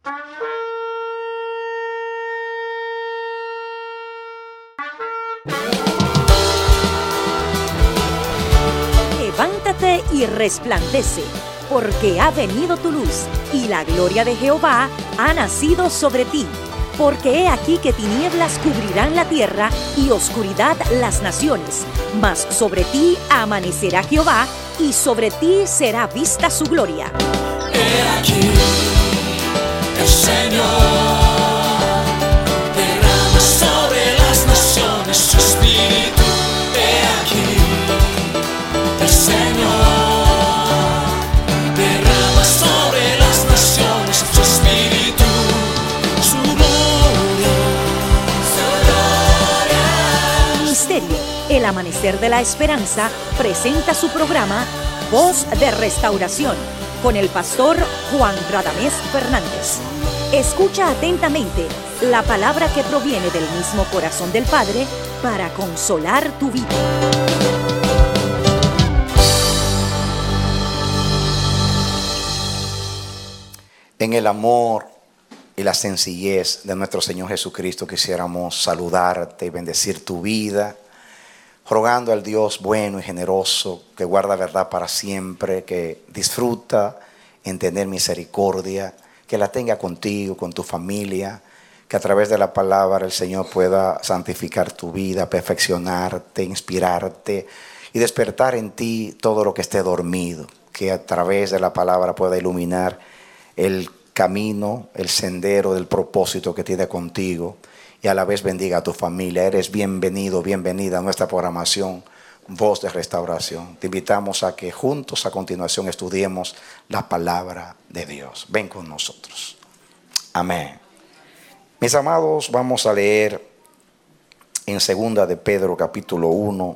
Levántate y resplandece, porque ha venido tu luz, y la gloria de Jehová ha nacido sobre ti. Porque he aquí que tinieblas cubrirán la tierra, y oscuridad las naciones. Mas sobre ti amanecerá Jehová, y sobre ti será vista su gloria. He aquí, el Señor derrama sobre las naciones su espíritu. He aquí, el Señor derrama sobre las naciones su espíritu, su gloria, su gloria. Ministerio El Amanecer de la Esperanza presenta su programa Voz de Restauración con el pastor Juan Radamés Fernández. Escucha atentamente la palabra que proviene del mismo corazón del Padre para consolar tu vida. En el amor y la sencillez de nuestro Señor Jesucristo quisiéramos saludarte y bendecir tu vida, rogando al Dios bueno y generoso que guarda verdad para siempre, que disfruta en tener misericordia, que la tenga contigo, con tu familia, que a través de la palabra el Señor pueda santificar tu vida, perfeccionarte, inspirarte y despertar en ti todo lo que esté dormido, que a través de la palabra pueda iluminar el camino, el sendero del propósito que tiene contigo, y a la vez bendiga a tu familia. Eres bienvenido, bienvenida a nuestra programación Voz de Restauración. Te invitamos a que juntos a continuación estudiemos la palabra de Dios. Ven con nosotros. Amén. Mis amados, vamos a leer en 2 de Pedro capítulo 1,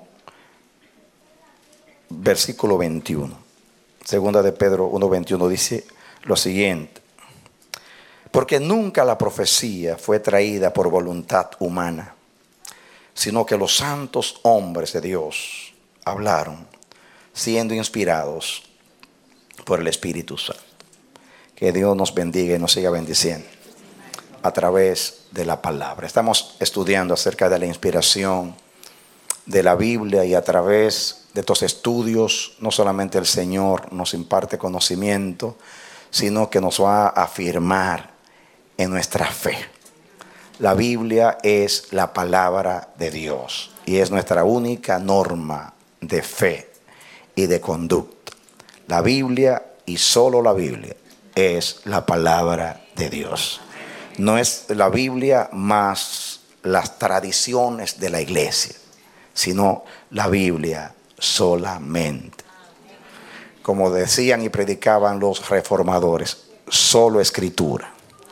versículo 21. 2 de Pedro 1:21 dice lo siguiente: porque nunca la profecía fue traída por voluntad humana, sino que los santos hombres de Dios hablaron, siendo inspirados por el Espíritu Santo. Que Dios nos bendiga y nos siga bendiciendo a través de la palabra. Estamos estudiando acerca de la inspiración de la Biblia, y a través de estos estudios no solamente el Señor nos imparte conocimiento, sino que nos va a afirmar en nuestra fe. La Biblia es la palabra de Dios y es nuestra única norma de fe y de conducta. La Biblia, y solo la Biblia, es la palabra de Dios. No es la Biblia más las tradiciones de la iglesia, sino la Biblia solamente. Como decían y predicaban los reformadores, solo escritura.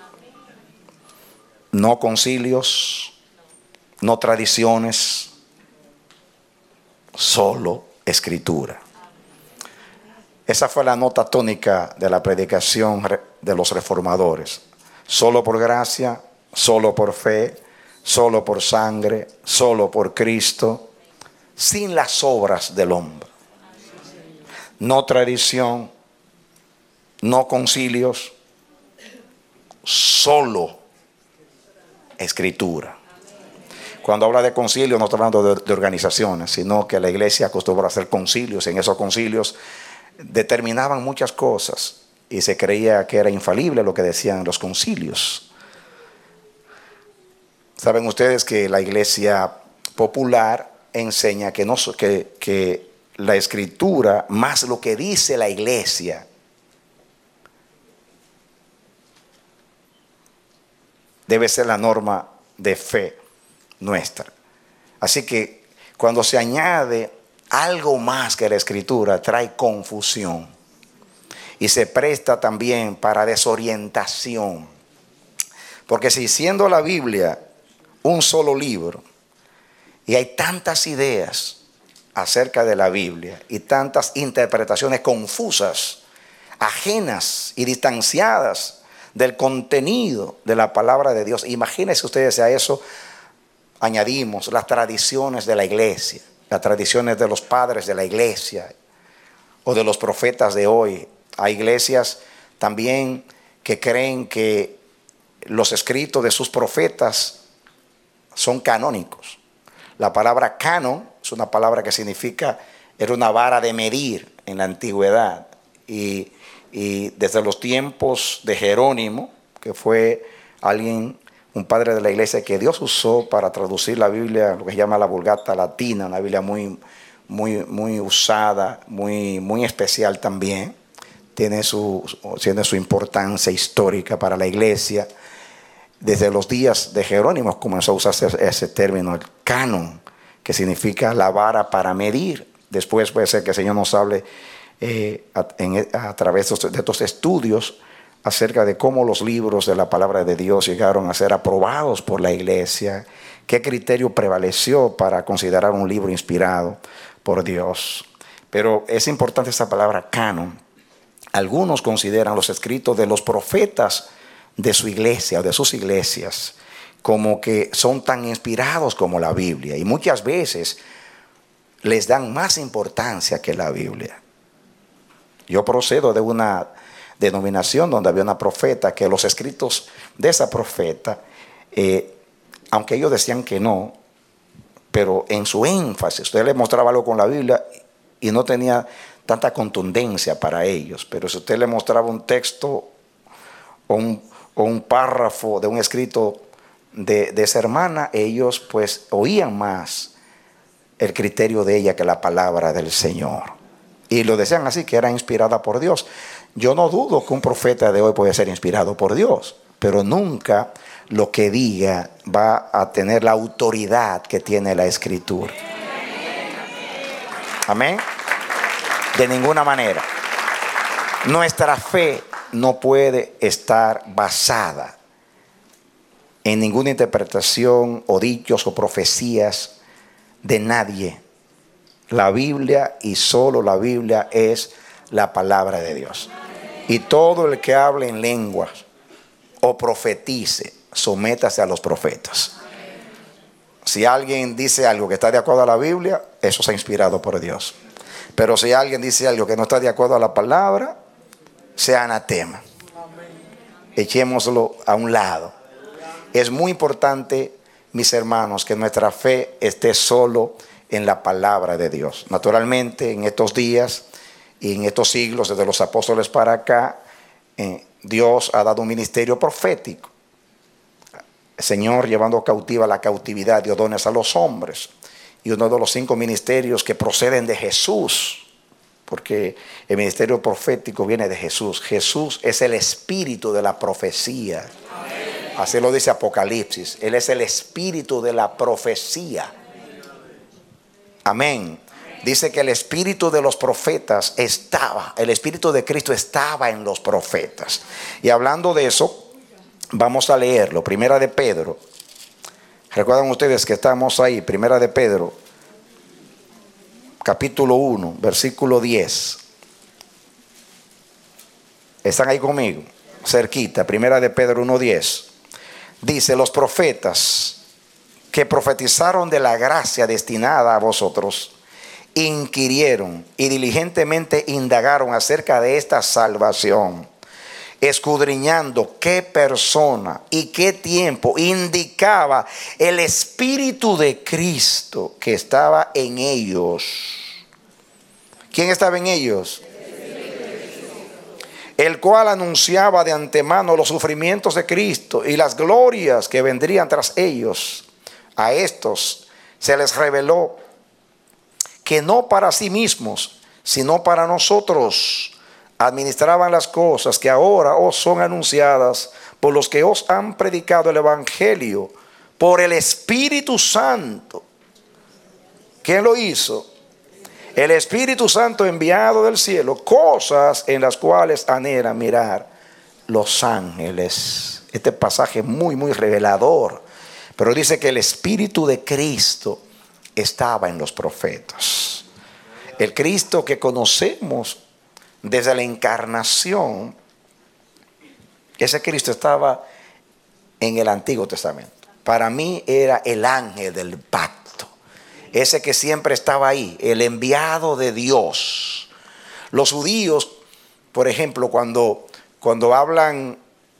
No concilios, no tradiciones, solo escritura. Esa fue la nota tónica de la predicación de los reformadores. Solo por gracia, solo por fe, solo por sangre, solo por Cristo, sin las obras del hombre. No tradición, no concilios, solo escritura. Cuando habla de concilio no está hablando de organizaciones, sino que la iglesia acostumbra a hacer concilios. En esos concilios determinaban muchas cosas y se creía que era infalible lo que decían los concilios. Saben ustedes que la iglesia popular enseña que la escritura, más lo que dice la iglesia, debe ser la norma de fe nuestra. Así que cuando se añade algo más que la escritura, trae confusión y se presta también para desorientación. Porque si siendo la Biblia un solo libro y hay tantas ideas acerca de la Biblia y tantas interpretaciones confusas, ajenas y distanciadas del contenido de la palabra de Dios, imagínense ustedes, a eso añadimos las tradiciones de la iglesia, las tradiciones de los padres de la iglesia o de los profetas de hoy. Hay iglesias también que creen que los escritos de sus profetas son canónicos. La palabra canon es una palabra que significa, era una vara de medir en la antigüedad. Y desde los tiempos de Jerónimo, que fue un padre de la iglesia que Dios usó para traducir la Biblia, lo que se llama la Vulgata Latina, una Biblia muy usada, muy especial también. Tiene su importancia histórica para la iglesia. Desde los días de Jerónimo comenzó a usarse ese término, el canon, que significa la vara para medir. Después puede ser que el Señor nos hable a través de estos estudios acerca de cómo los libros de la palabra de Dios llegaron a ser aprobados por la iglesia, qué criterio prevaleció para considerar un libro inspirado por Dios. Pero es importante esta palabra canon. Algunos consideran los escritos de los profetas de su iglesia o de sus iglesias como que son tan inspirados como la Biblia, y muchas veces les dan más importancia que la Biblia. Yo procedo de una denominación donde había una profeta que los escritos de esa profeta, aunque ellos decían que no, pero en su énfasis, usted le mostraba algo con la Biblia y no tenía tanta contundencia para ellos, pero si usted le mostraba un texto o un párrafo de un escrito de esa hermana, ellos pues oían más el criterio de ella que la palabra del Señor, y lo decían así, que era inspirada por Dios. Yo no dudo que un profeta de hoy puede ser inspirado por Dios, pero nunca lo que diga va a tener la autoridad que tiene la Escritura. Amén. De ninguna manera. Nuestra fe no puede estar basada en ninguna interpretación o dichos o profecías de nadie. La Biblia y solo la Biblia es la palabra de Dios. Y todo el que hable en lenguas o profetice, sométase a los profetas. Si alguien dice algo que está de acuerdo a la Biblia, eso se ha inspirado por Dios. Pero si alguien dice algo que no está de acuerdo a la palabra, sea anatema. Echémoslo a un lado. Es muy importante, mis hermanos, que nuestra fe esté solo en la palabra de Dios. Naturalmente, en estos días y en estos siglos, desde los apóstoles para acá, Dios ha dado un ministerio profético. El Señor llevando cautiva la cautividad de dones a los hombres. Y uno de los 5 ministerios que proceden de Jesús, porque el ministerio profético viene de Jesús. Jesús es el espíritu de la profecía. Así lo dice Apocalipsis. Él es el espíritu de la profecía. Amén. Dice que el espíritu de los profetas el espíritu de Cristo estaba en los profetas. Y hablando de eso, vamos a leerlo. Primera de Pedro. Recuerdan ustedes que estamos ahí. Primera de Pedro, capítulo 1, versículo 10. ¿Están ahí conmigo? Cerquita. Primera de Pedro 1:10. Dice: los profetas que profetizaron de la gracia destinada a vosotros, inquirieron y diligentemente indagaron acerca de esta salvación, escudriñando qué persona y qué tiempo indicaba el Espíritu de Cristo que estaba en ellos. ¿Quién estaba en ellos? El cual anunciaba de antemano los sufrimientos de Cristo y las glorias que vendrían tras ellos. A estos se les reveló que no para sí mismos, sino para nosotros administraban las cosas que ahora os son anunciadas por los que os han predicado el Evangelio por el Espíritu Santo. ¿Quién lo hizo? El Espíritu Santo enviado del cielo, cosas en las cuales anhelan mirar los ángeles. Este pasaje es muy revelador, pero dice que el Espíritu de Cristo estaba en los profetas. El Cristo que conocemos desde la encarnación, ese Cristo estaba en el Antiguo Testamento. Para mí era el ángel del pacto. Ese que siempre estaba ahí, el enviado de Dios. Los judíos, por ejemplo, cuando hablan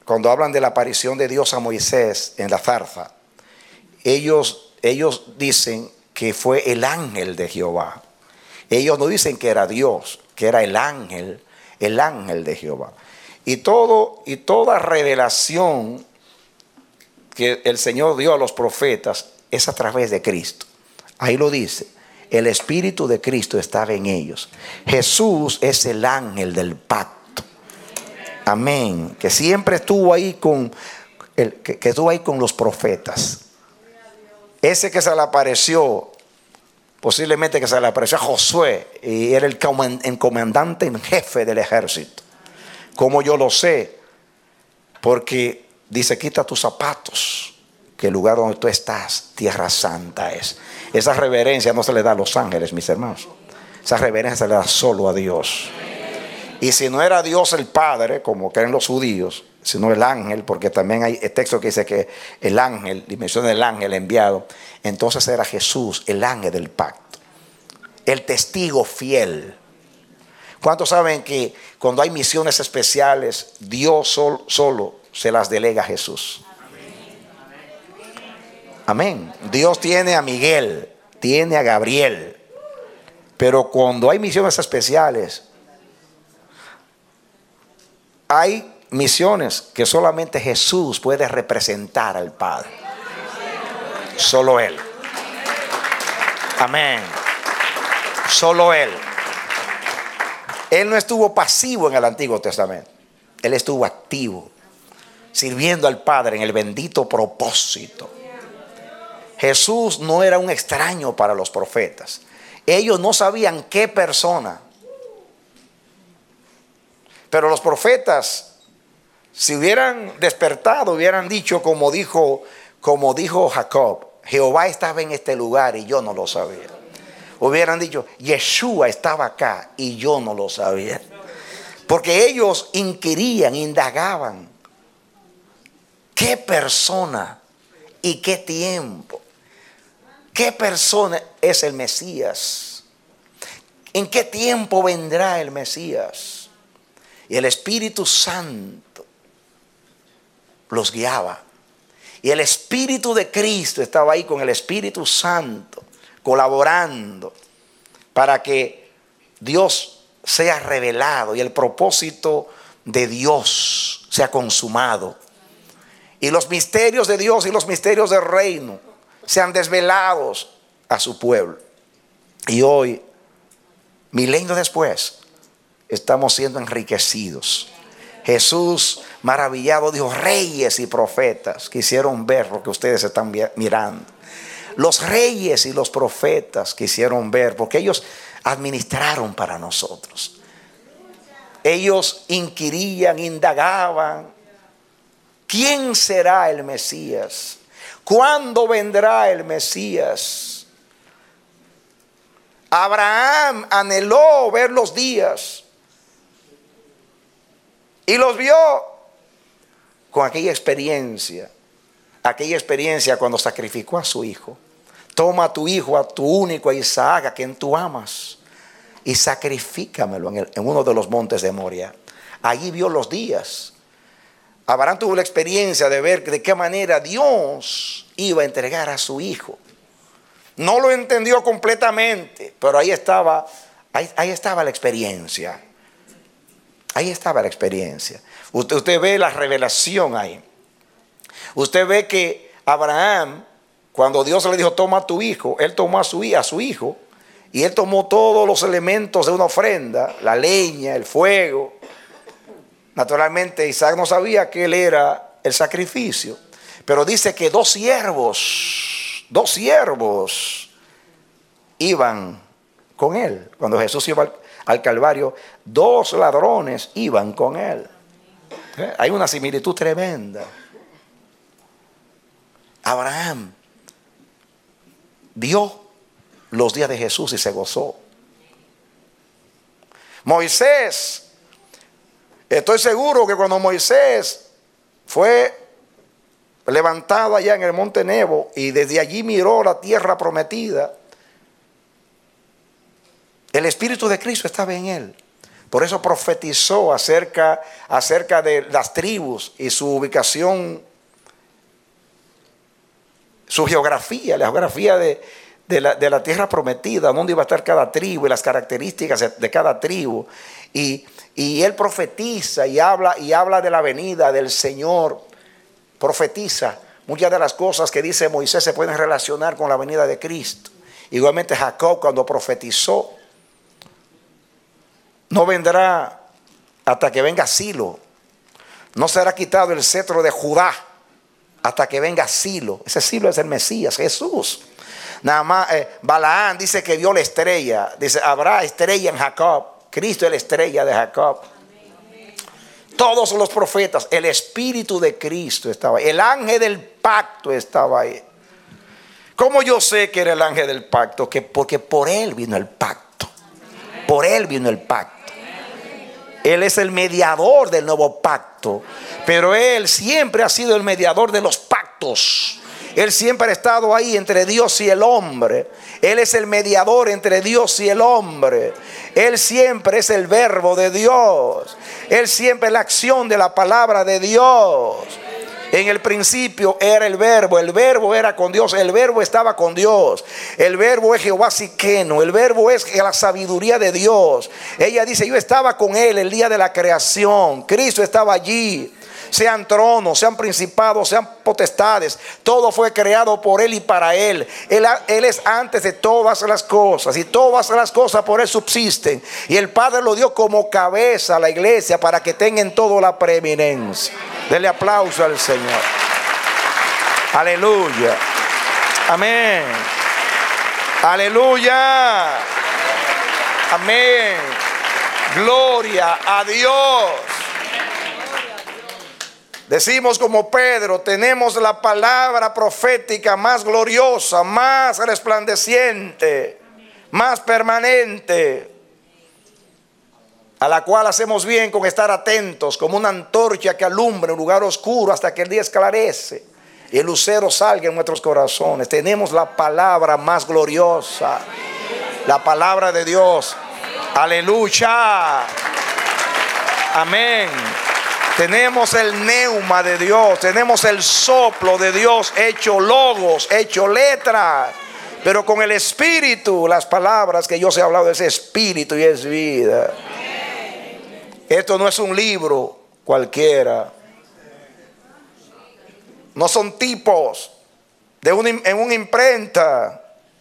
cuando hablan de la aparición de Dios a Moisés en la zarza, ellos dicen que fue el ángel de Jehová. Ellos no dicen que era Dios, que era el ángel de Jehová. Y toda revelación que el Señor dio a los profetas es a través de Cristo. Ahí lo dice, el Espíritu de Cristo estaba en ellos. Jesús es el ángel del pacto. Amén. Que siempre estuvo ahí que estuvo ahí con los profetas. Ese que se le apareció, posiblemente que se le apareció a Josué, y era el comandante en jefe del ejército. Como yo lo sé, porque dice: quita tus zapatos, que el lugar donde tú estás, tierra santa es. Esa reverencia no se le da a los ángeles, mis hermanos. Esa reverencia se le da solo a Dios. Y si no era Dios el Padre, como creen los judíos, sino el ángel, porque también hay el texto que dice que el ángel, y menciona el ángel enviado, entonces era Jesús, el ángel del pacto, el testigo fiel. ¿Cuántos saben que cuando hay misiones especiales, Dios solo se las delega a Jesús? Amén. Dios tiene a Miguel, tiene a Gabriel, pero cuando hay misiones especiales, hay misiones que solamente Jesús puede representar al Padre. Solo Él. Amén. Solo Él. Él no estuvo pasivo en el Antiguo Testamento. Él estuvo activo, sirviendo al Padre en el bendito propósito. Jesús no era un extraño para los profetas. Ellos no sabían qué persona. Pero los profetas, si hubieran despertado, hubieran dicho como dijo Jacob: Jehová estaba en este lugar y yo no lo sabía. Hubieran dicho: Yeshua estaba acá y yo no lo sabía. Porque ellos inquirían, indagaban. ¿Qué persona y qué tiempo? ¿Qué persona es el Mesías? ¿En qué tiempo vendrá el Mesías? Y el Espíritu Santo los guiaba. Y el Espíritu de Cristo estaba ahí con el Espíritu Santo, colaborando para que Dios sea revelado y el propósito de Dios sea consumado. Y los misterios de Dios y los misterios del reino sean desvelados a su pueblo. Y hoy, milenios después, estamos siendo enriquecidos. Jesús, maravillado, dijo: reyes y profetas quisieron ver lo que ustedes están mirando. Los reyes y los profetas quisieron ver, porque ellos administraron para nosotros. Ellos inquirían, indagaban: ¿quién será el Mesías? ¿Cuándo vendrá el Mesías? Abraham anheló ver los días y los vio con aquella experiencia cuando sacrificó a su hijo. Toma a tu hijo, a tu único, a Isaac, a quien tú amas, y sacrifícamelo en uno de los montes de Moria. Allí vio los días. Abraham tuvo la experiencia de ver de qué manera Dios iba a entregar a su hijo. No lo entendió completamente, pero ahí estaba la experiencia. Ahí estaba la experiencia. Usted ve la revelación ahí. Usted ve que Abraham, cuando Dios le dijo: toma a tu hijo, él tomó a su hijo, y él tomó todos los elementos de una ofrenda, la leña, el fuego. Naturalmente Isaac no sabía que él era el sacrificio, pero dice que dos siervos iban con él. Cuando Jesús iba al Calvario, 2 ladrones iban con él. Hay una similitud tremenda. Abraham vio los días de Jesús y se gozó. Moisés, estoy seguro que cuando Moisés fue levantado allá en el monte Nebo y desde allí miró la tierra prometida, el Espíritu de Cristo estaba en él. Por eso profetizó acerca de las tribus y su ubicación, su geografía, la geografía de la tierra prometida, donde iba a estar cada tribu y las características de cada tribu. Y él profetiza y habla de la venida del Señor. Profetiza. Muchas de las cosas que dice Moisés se pueden relacionar con la venida de Cristo. Igualmente Jacob, cuando profetizó, no vendrá hasta que venga Silo. No será quitado el cetro de Judá hasta que venga Silo. Ese Silo es el Mesías, Jesús. Nada más, Balaán dice que vio la estrella. Dice, habrá estrella en Jacob. Cristo es la estrella de Jacob. Todos los profetas, el Espíritu de Cristo estaba ahí. El ángel del pacto estaba ahí. ¿Cómo yo sé que era el ángel del pacto? Porque por él vino el pacto. Por él vino el pacto. Él es el mediador del nuevo pacto. Pero él siempre ha sido el mediador de los pactos. Él siempre ha estado ahí entre Dios y el hombre. Él es el mediador entre Dios y el hombre. Él siempre es el verbo de Dios. Él siempre es la acción de la palabra de Dios. En el principio era el verbo era con Dios, el verbo estaba con Dios. El verbo es Jehová Siqueno, el verbo es la sabiduría de Dios. Ella dice, yo estaba con él el día de la creación. Cristo estaba allí. Sean tronos, sean principados, sean potestades, todo fue creado por él y para él. Él es antes de todas las cosas, y todas las cosas por él subsisten. Y el Padre lo dio como cabeza a la iglesia para que tengan toda la preeminencia. Denle aplauso al Señor. Aleluya. Amén. Aleluya. Amén. Gloria a Dios. Decimos como Pedro, tenemos la palabra profética más gloriosa, más resplandeciente, más permanente, a la cual hacemos bien con estar atentos, como una antorcha que alumbra un lugar oscuro hasta que el día esclarece y el lucero salga en nuestros corazones. Tenemos la palabra más gloriosa, la palabra de Dios. Aleluya. Amén. Tenemos el neuma de Dios, tenemos el soplo de Dios hecho logos, hecho letras, pero con el Espíritu, las palabras que yo os he hablado es Espíritu y es vida. Esto no es un libro cualquiera, no son tipos en una imprenta,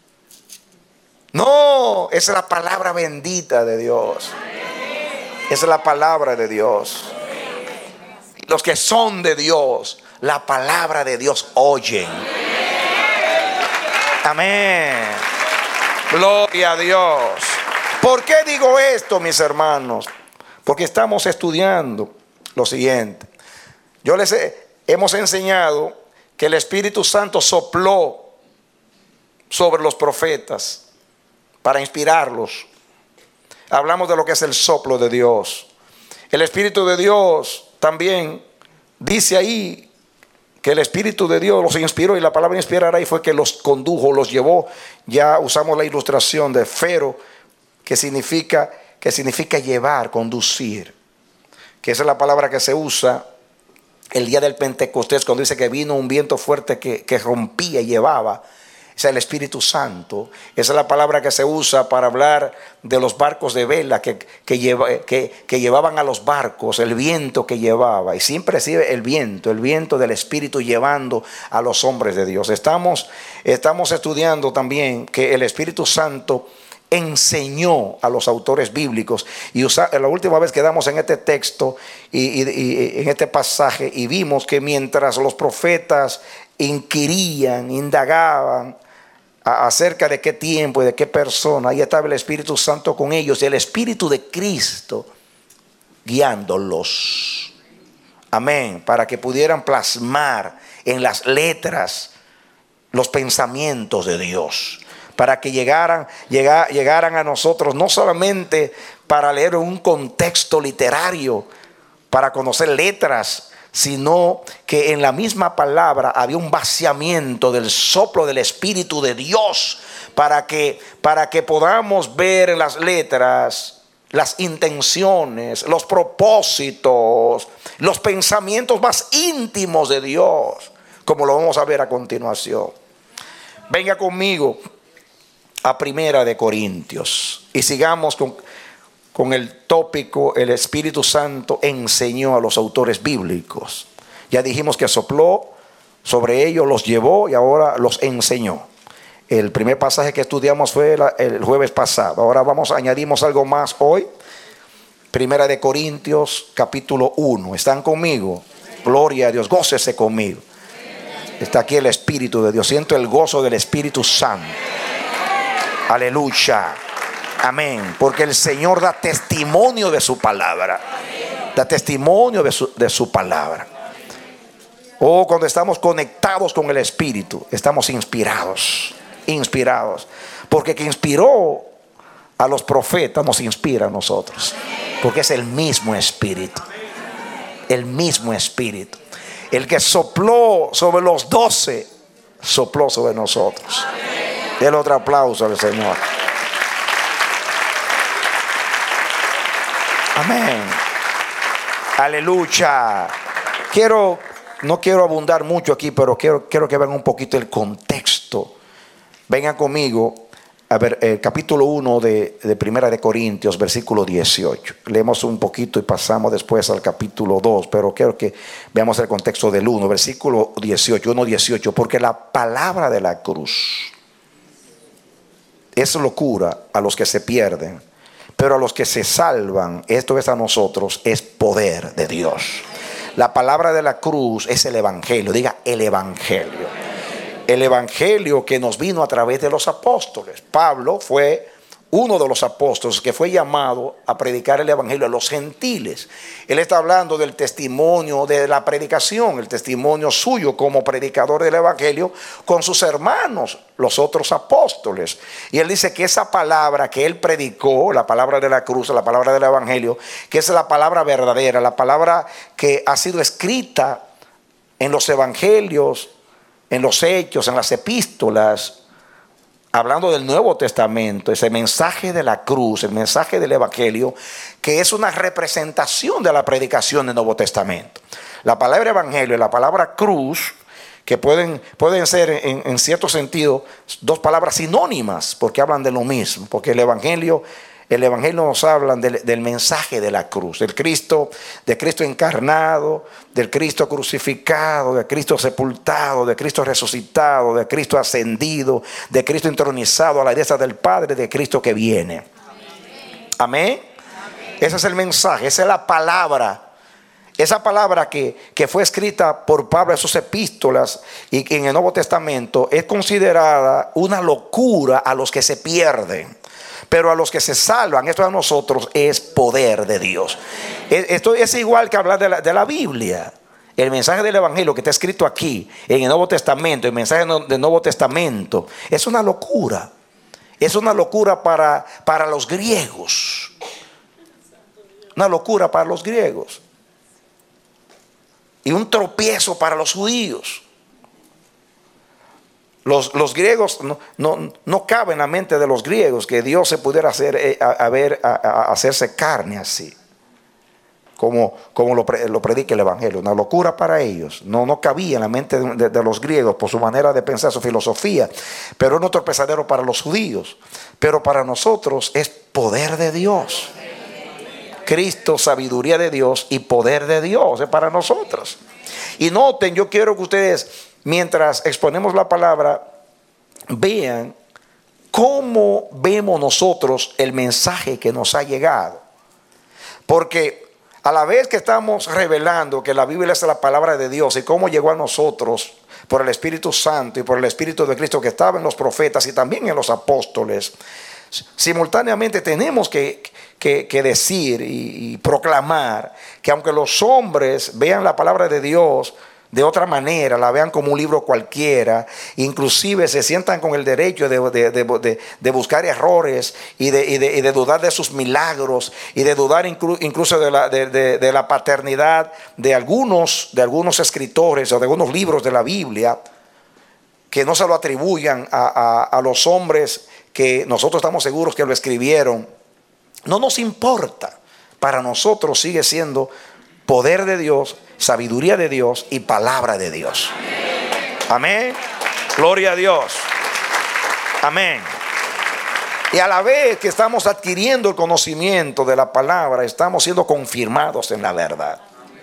no, es la palabra bendita de Dios, es la palabra de Dios. Los que son de Dios, la palabra de Dios oyen. Amén. Gloria a Dios. ¿Por qué digo esto, mis hermanos? Porque estamos estudiando lo siguiente. Hemos enseñado que el Espíritu Santo sopló sobre los profetas para inspirarlos. Hablamos de lo que es el soplo de Dios. El Espíritu de Dios también dice ahí que el Espíritu de Dios los inspiró, y la palabra inspirar ahí fue que los condujo, los llevó. Ya usamos la ilustración de fero, que significa llevar, conducir, que esa es la palabra que se usa el día del Pentecostés, cuando dice que vino un viento fuerte que rompía y llevaba. Es el Espíritu Santo. Esa es la palabra que se usa para hablar de los barcos de vela que llevaban a los barcos, el viento que llevaba. Y siempre sigue el viento del Espíritu llevando a los hombres de Dios. Estamos estudiando también que el Espíritu Santo enseñó a los autores bíblicos. Y la última vez quedamos en este texto y en este pasaje, y vimos que mientras los profetas inquirían, indagaban acerca de qué tiempo y de qué persona, ahí estaba el Espíritu Santo con ellos, y el Espíritu de Cristo guiándolos. Amén. Para que pudieran plasmar en las letras los pensamientos de Dios, para que llegaran a nosotros, no solamente para leer un contexto literario, para conocer letras, sino que en la misma palabra había un vaciamiento del soplo del Espíritu de Dios, para que podamos ver en las letras las intenciones, los propósitos, los pensamientos más íntimos de Dios, como lo vamos a ver a continuación. Venga conmigo a Primera de Corintios y sigamos con el tópico: el Espíritu Santo enseñó a los autores bíblicos. Ya dijimos que sopló sobre ellos, los llevó y ahora los enseñó. El primer pasaje que estudiamos fue el jueves pasado. Ahora añadimos algo más hoy. Primera de Corintios capítulo 1. ¿Están conmigo? Gloria a Dios, gócese conmigo. Está aquí el Espíritu de Dios. Siento el gozo del Espíritu Santo. Aleluya. Amén. Porque el Señor da testimonio de su palabra. Da testimonio de su palabra. Oh, cuando estamos conectados con el Espíritu, estamos inspirados. Porque que inspiró a los profetas nos inspira a nosotros. Porque es el mismo Espíritu. El mismo Espíritu. El que sopló sobre los 12, sopló sobre nosotros. Denle otro aplauso al Señor. Amén. Aleluya. No quiero abundar mucho aquí, pero quiero que vean un poquito el contexto. Vengan conmigo a ver el capítulo 1 de Primera de Corintios, versículo 18. Leemos un poquito y pasamos después al capítulo 2, pero quiero que veamos el contexto del 1, versículo 18, 1:18. Porque la palabra de la cruz es locura a los que se pierden, pero a los que se salvan, esto es a nosotros, es poder de Dios. La palabra de la cruz es el Evangelio. Diga, el Evangelio. El Evangelio que nos vino a través de los apóstoles. Pablo fue uno de los apóstoles que fue llamado a predicar el Evangelio a los gentiles. Él está hablando del testimonio de la predicación, el testimonio suyo como predicador del Evangelio con sus hermanos, los otros apóstoles. Y él dice que esa palabra que él predicó, la palabra de la cruz, la palabra del Evangelio, que es la palabra verdadera, la palabra que ha sido escrita en los evangelios, en los hechos, en las epístolas, hablando del Nuevo Testamento, ese mensaje de la cruz, el mensaje del Evangelio, que es una representación de la predicación del Nuevo Testamento. La palabra Evangelio y la palabra cruz, que pueden ser en cierto sentido dos palabras sinónimas, porque hablan de lo mismo, porque el Evangelio nos habla del mensaje de la cruz, de Cristo encarnado, del Cristo crucificado, de Cristo sepultado, de Cristo resucitado, de Cristo ascendido, de Cristo entronizado a la diestra del Padre, de Cristo que viene. Amén. Ese es el mensaje, esa es la palabra. Esa palabra que fue escrita por Pablo en sus epístolas y que en el Nuevo Testamento es considerada una locura a los que se pierden. Pero a los que se salvan, esto a nosotros es poder de Dios. Esto es igual que hablar de la Biblia. El mensaje del Evangelio que está escrito aquí en el Nuevo Testamento, el mensaje del Nuevo Testamento, es una locura. Es una locura para los griegos. Una locura para los griegos. Y un tropiezo para los judíos. Los griegos, no cabe en la mente de los griegos que Dios se pudiera hacerse carne así, como lo predica el Evangelio. Una locura para ellos. No cabía en la mente de los griegos por su manera de pensar, su filosofía. Pero es un tropezadero para los judíos. Pero para nosotros es poder de Dios. Cristo, sabiduría de Dios y poder de Dios es para nosotros. Y noten, yo quiero que ustedes, mientras exponemos la palabra, vean cómo vemos nosotros el mensaje que nos ha llegado. Porque a la vez que estamos revelando que la Biblia es la palabra de Dios y cómo llegó a nosotros por el Espíritu Santo y por el Espíritu de Cristo que estaba en los profetas y también en los apóstoles, simultáneamente tenemos que decir y proclamar que aunque los hombres vean la palabra de Dios de otra manera, la vean como un libro cualquiera, inclusive se sientan con el derecho de buscar errores y de dudar de sus milagros y de dudar incluso de la paternidad de algunos escritores o de algunos libros de la Biblia, que no se lo atribuyan a los hombres que nosotros estamos seguros que lo escribieron, No nos importa. Para nosotros sigue siendo poder de Dios, sabiduría de Dios y palabra de Dios. Amén. Gloria a Dios. Amén. Y a la vez que estamos adquiriendo el conocimiento de la palabra, estamos siendo confirmados en la verdad.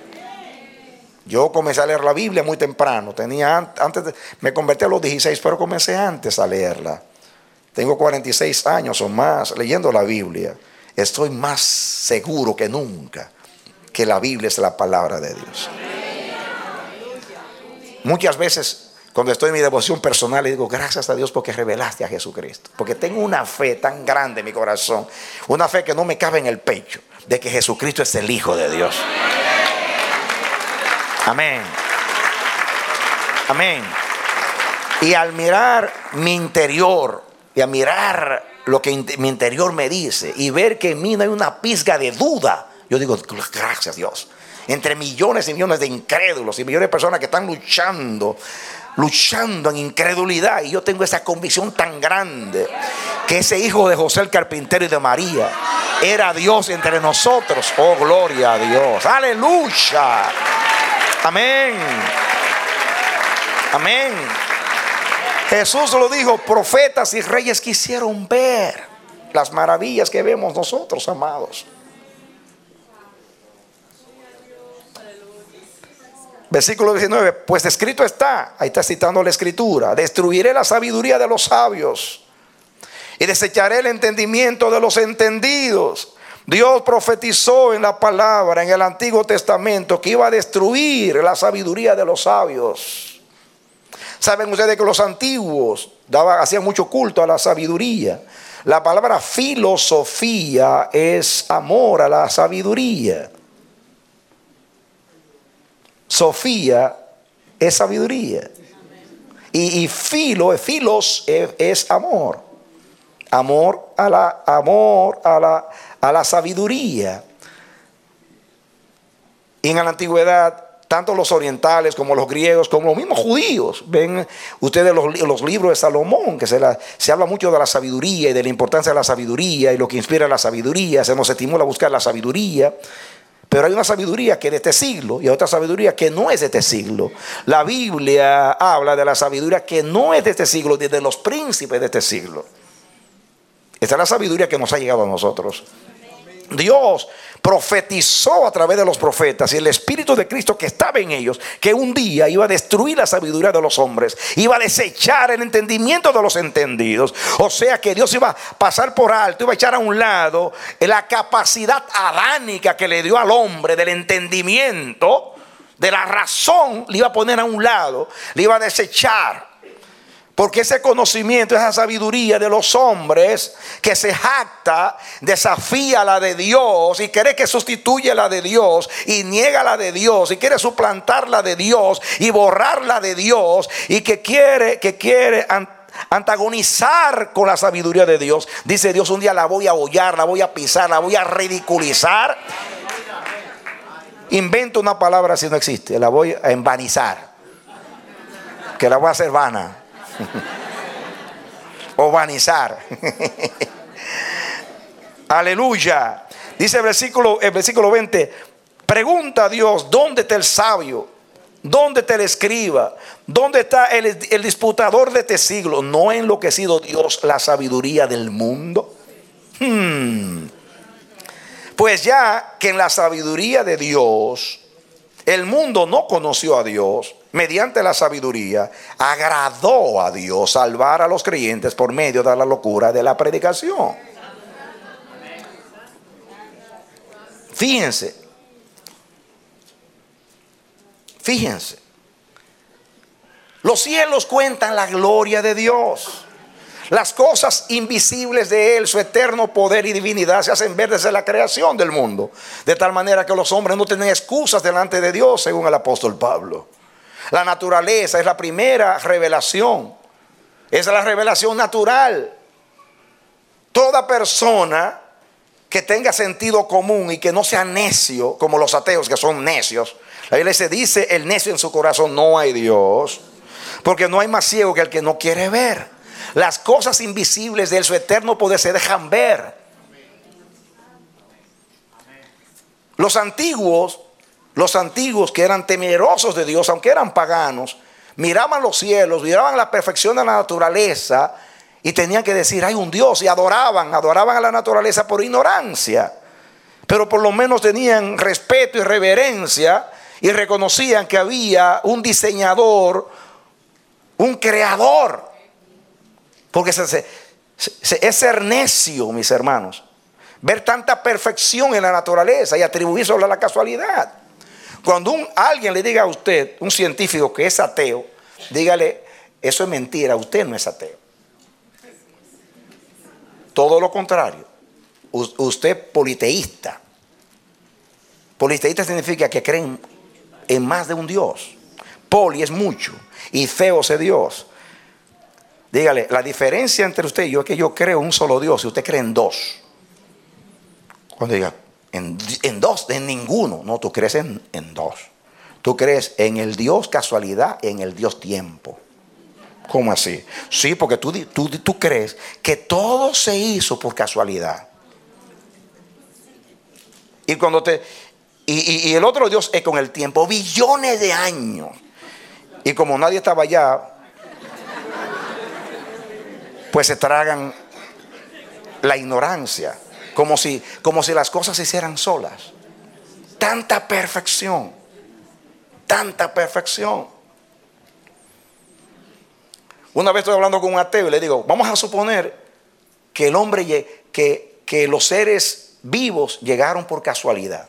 Yo comencé a leer la Biblia muy temprano. Me convertí a los 16, pero comencé antes a leerla. Tengo 46 años o más leyendo la Biblia. Estoy más seguro que nunca que la Biblia es la palabra de Dios. Muchas veces cuando estoy en mi devoción personal le digo gracias a Dios porque revelaste a Jesucristo. Porque tengo una fe tan grande en mi corazón, una fe que no me cabe en el pecho, de que Jesucristo es el Hijo de Dios. Amén. Amén. Y al mirar mi interior y a mirar lo que mi interior me dice y ver que en mí no hay una pizca de duda, yo digo gracias Dios. Entre millones y millones de incrédulos y millones de personas que están luchando en incredulidad, y yo tengo esa convicción tan grande que ese hijo de José el carpintero y de María era Dios entre nosotros. Oh, gloria a Dios. Aleluya. Amén. Amén. Jesús lo dijo, profetas y reyes quisieron ver las maravillas que vemos nosotros, amados. Versículo 19, pues escrito está, ahí está citando la escritura, destruiré la sabiduría de los sabios y desecharé el entendimiento de los entendidos. Dios profetizó en la palabra, en el Antiguo Testamento, que iba a destruir la sabiduría de los sabios. Saben ustedes que los antiguos hacían mucho culto a la sabiduría. La palabra filosofía es amor a la sabiduría. Sofía es sabiduría. Y filos es amor. Amor a la sabiduría. Y en la antigüedad, tanto los orientales como los griegos, como los mismos judíos, ven ustedes los libros de Salomón, que se habla mucho de la sabiduría y de la importancia de la sabiduría y lo que inspira la sabiduría. Se nos estimula a buscar la sabiduría. Pero hay una sabiduría que es de este siglo y otra sabiduría que no es de este siglo. La Biblia habla de la sabiduría que no es de este siglo, de los príncipes de este siglo. Esta es la sabiduría que nos ha llegado a nosotros. Dios profetizó a través de los profetas y el Espíritu de Cristo que estaba en ellos, que un día iba a destruir la sabiduría de los hombres, iba a desechar el entendimiento de los entendidos. O sea que Dios iba a pasar por alto, iba a echar a un lado la capacidad adánica que le dio al hombre del entendimiento, de la razón, le iba a poner a un lado, le iba a desechar. Porque ese conocimiento, esa sabiduría de los hombres que se jacta, desafía la de Dios y cree que sustituye la de Dios y niega la de Dios y quiere suplantar la de Dios y borrar la de Dios y que quiere antagonizar con la sabiduría de Dios. Dice Dios, un día la voy a hollar, la voy a pisar, la voy a ridiculizar. Invento una palabra si no existe, la voy a envanizar, que la voy a hacer vana. O vanizar. Aleluya. Dice el versículo 20: pregunta a Dios, ¿dónde está el sabio? ¿Dónde está el escriba? ¿Dónde está el disputador de este siglo? ¿No ha enloquecido Dios la sabiduría del mundo? Pues ya que en la sabiduría de Dios el mundo no conoció a Dios, mediante la sabiduría agradó a Dios salvar a los creyentes por medio de la locura de la predicación. Fíjense, los cielos cuentan la gloria de Dios. Las cosas invisibles de Él, su eterno poder y divinidad, se hacen ver desde la creación del mundo, de tal manera que los hombres no tienen excusas delante de Dios, según el apóstol Pablo. La naturaleza es la primera revelación. Esa es la revelación natural. Toda persona que tenga sentido común y que no sea necio, como los ateos que son necios. La Biblia se dice, el necio en su corazón, no hay Dios, porque no hay más ciego que el que no quiere ver. Las cosas invisibles de Él, su eterno poder, se dejan ver. Los antiguos que eran temerosos de Dios, aunque eran paganos, miraban los cielos, miraban la perfección de la naturaleza y tenían que decir, hay un Dios, y adoraban a la naturaleza por ignorancia. Pero por lo menos tenían respeto y reverencia y reconocían que había un diseñador, un creador. Porque es ser necio, mis hermanos, ver tanta perfección en la naturaleza y atribuírselo a la casualidad. Cuando alguien le diga a usted, un científico que es ateo, dígale, eso es mentira, usted no es ateo. Todo lo contrario, usted es politeísta. Politeísta significa que creen en más de un Dios. Poli es mucho y theos es Dios. Dígale, la diferencia entre usted y yo es que yo creo en un solo Dios y usted cree en dos. Cuando diga, en dos, en ninguno. No, tú crees en dos. Tú crees en el Dios casualidad y en el Dios tiempo. ¿Cómo así? Sí, porque tú crees que todo se hizo por casualidad. Y cuando y el otro Dios es con el tiempo, billones de años. Y como nadie estaba allá, pues se tragan la ignorancia, como si las cosas se hicieran solas. Tanta perfección, tanta perfección. Una vez estoy hablando con un ateo y le digo, vamos a suponer que el hombre, que los seres vivos llegaron por casualidad.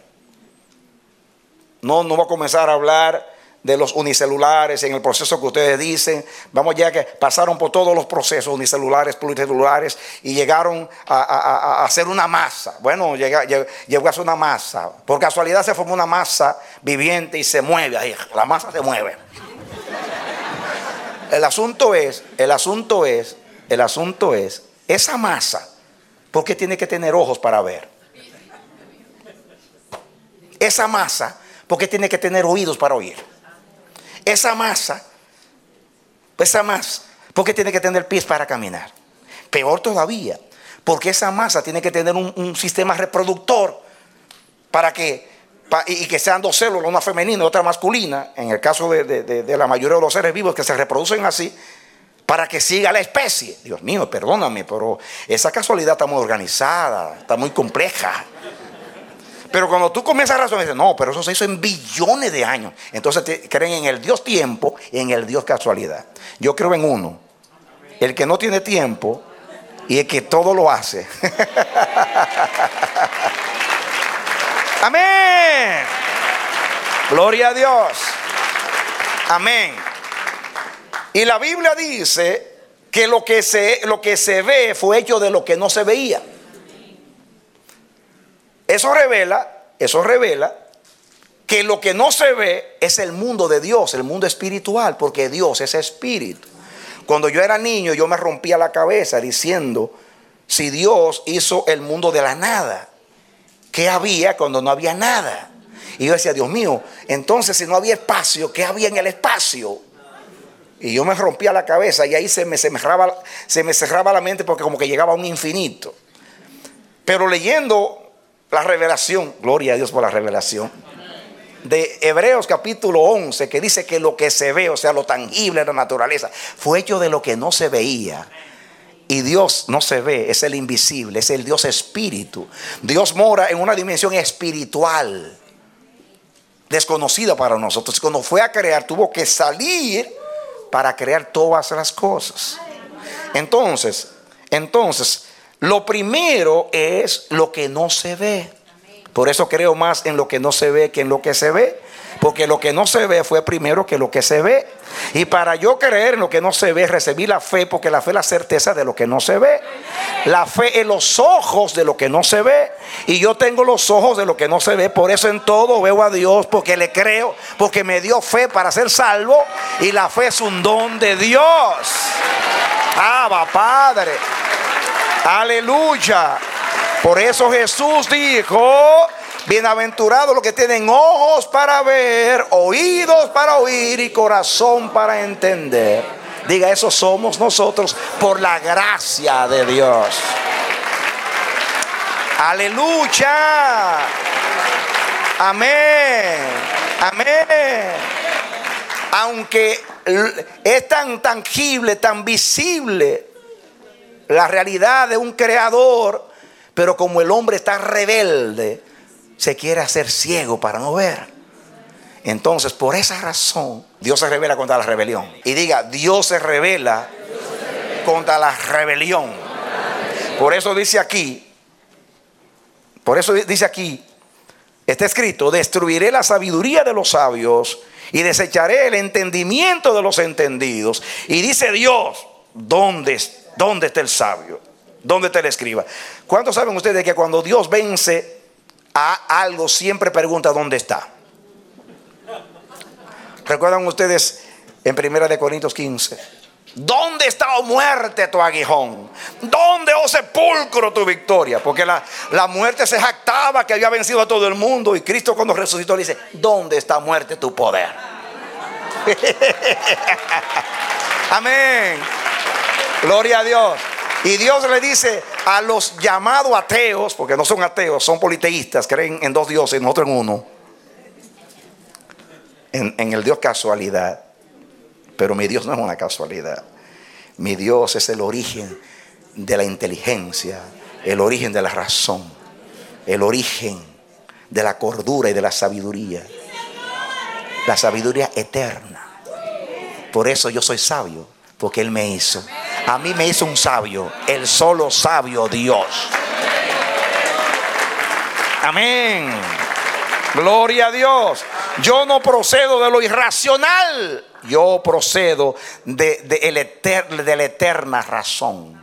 No voy a comenzar a hablar de los unicelulares en el proceso que ustedes dicen. Vamos, ya que pasaron por todos los procesos unicelulares, pluricelulares, y llegaron a hacer una masa. Bueno, llegó a ser una masa. Por casualidad se formó una masa viviente y se mueve ahí. La masa se mueve. El asunto es, esa masa, ¿por qué tiene que tener ojos para ver? Esa masa, ¿por qué tiene que tener oídos para oír? Esa masa, ¿por qué tiene que tener pies para caminar? Peor todavía, porque esa masa tiene que tener un sistema reproductor y que sean dos células, una femenina y otra masculina, en el caso de la mayoría de los seres vivos que se reproducen así, para que siga la especie. Dios mío, perdóname, pero esa casualidad está muy organizada, está muy compleja. Pero cuando tú comienzas a razonar, dices, no, pero eso se hizo en billones de años. Entonces creen en el Dios tiempo y en el Dios casualidad. Yo creo en uno, el que no tiene tiempo y el que todo lo hace. Amén. Gloria a Dios. Amén. Y la Biblia dice que lo que se ve fue hecho de lo que no se veía. Eso revela que lo que no se ve es el mundo de Dios, el mundo espiritual, porque Dios es espíritu. Cuando yo era niño, yo me rompía la cabeza diciendo, si Dios hizo el mundo de la nada, ¿qué había cuando no había nada? Y yo decía, Dios mío, entonces si no había espacio, ¿qué había en el espacio? Y yo me rompía la cabeza y ahí se me cerraba la mente, porque como que llegaba a un infinito. Pero leyendo la revelación, gloria a Dios por la revelación, de Hebreos capítulo 11, que dice que lo que se ve, o sea, lo tangible de la naturaleza, fue hecho de lo que no se veía. Y Dios no se ve, es el invisible, es el Dios espíritu. Dios mora en una dimensión espiritual, desconocida para nosotros. Cuando fue a crear, tuvo que salir para crear todas las cosas. Entonces, lo primero es lo que no se ve. Por eso creo más en lo que no se ve que en lo que se ve. Porque lo que no se ve fue primero que lo que se ve. Y para yo creer en lo que no se ve, recibí la fe, porque la fe es la certeza de lo que no se ve. La fe es los ojos de lo que no se ve. Y yo tengo los ojos de lo que no se ve. Por eso en todo veo a Dios, porque le creo, porque me dio fe para ser salvo. Y la fe es un don de Dios. Abba, Padre. Aleluya. Por eso Jesús dijo, bienaventurados los que tienen ojos para ver, oídos para oír y corazón para entender. Diga, eso somos nosotros por la gracia de Dios. Aleluya. Amén. Amén. Aunque es tan tangible, tan visible la realidad de un creador, pero como el hombre está rebelde, se quiere hacer ciego para no ver. Entonces, por esa razón, Dios se revela contra la rebelión. Y diga, Dios se revela contra la rebelión. Por eso dice aquí, está escrito: destruiré la sabiduría de los sabios y desecharé el entendimiento de los entendidos. Y dice Dios, ¿dónde está el sabio? ¿Dónde está el escriba? ¿Cuántos saben ustedes que cuando Dios vence a algo siempre pregunta dónde está? ¿Recuerdan ustedes en 1 Corintios 15? ¿Dónde está, oh muerte, tu aguijón? ¿Dónde, oh sepulcro, tu victoria? Porque la muerte se jactaba que había vencido a todo el mundo. Y Cristo, cuando resucitó, le dice: ¿dónde está, muerte, tu poder? Amén. Gloria a Dios. Y Dios le dice a los llamados ateos, porque no son ateos, son politeístas, creen en dos dioses, nosotros en uno, en el Dios casualidad. Pero mi Dios no es una casualidad. Mi Dios es el origen de la inteligencia, el origen de la razón, el origen de la cordura y de la sabiduría eterna. Por eso yo soy sabio, porque Él me hizo. A mí me hizo un sabio, el solo sabio Dios. Amén. Gloria a Dios. Yo no procedo de lo irracional, yo procedo de la eterna razón,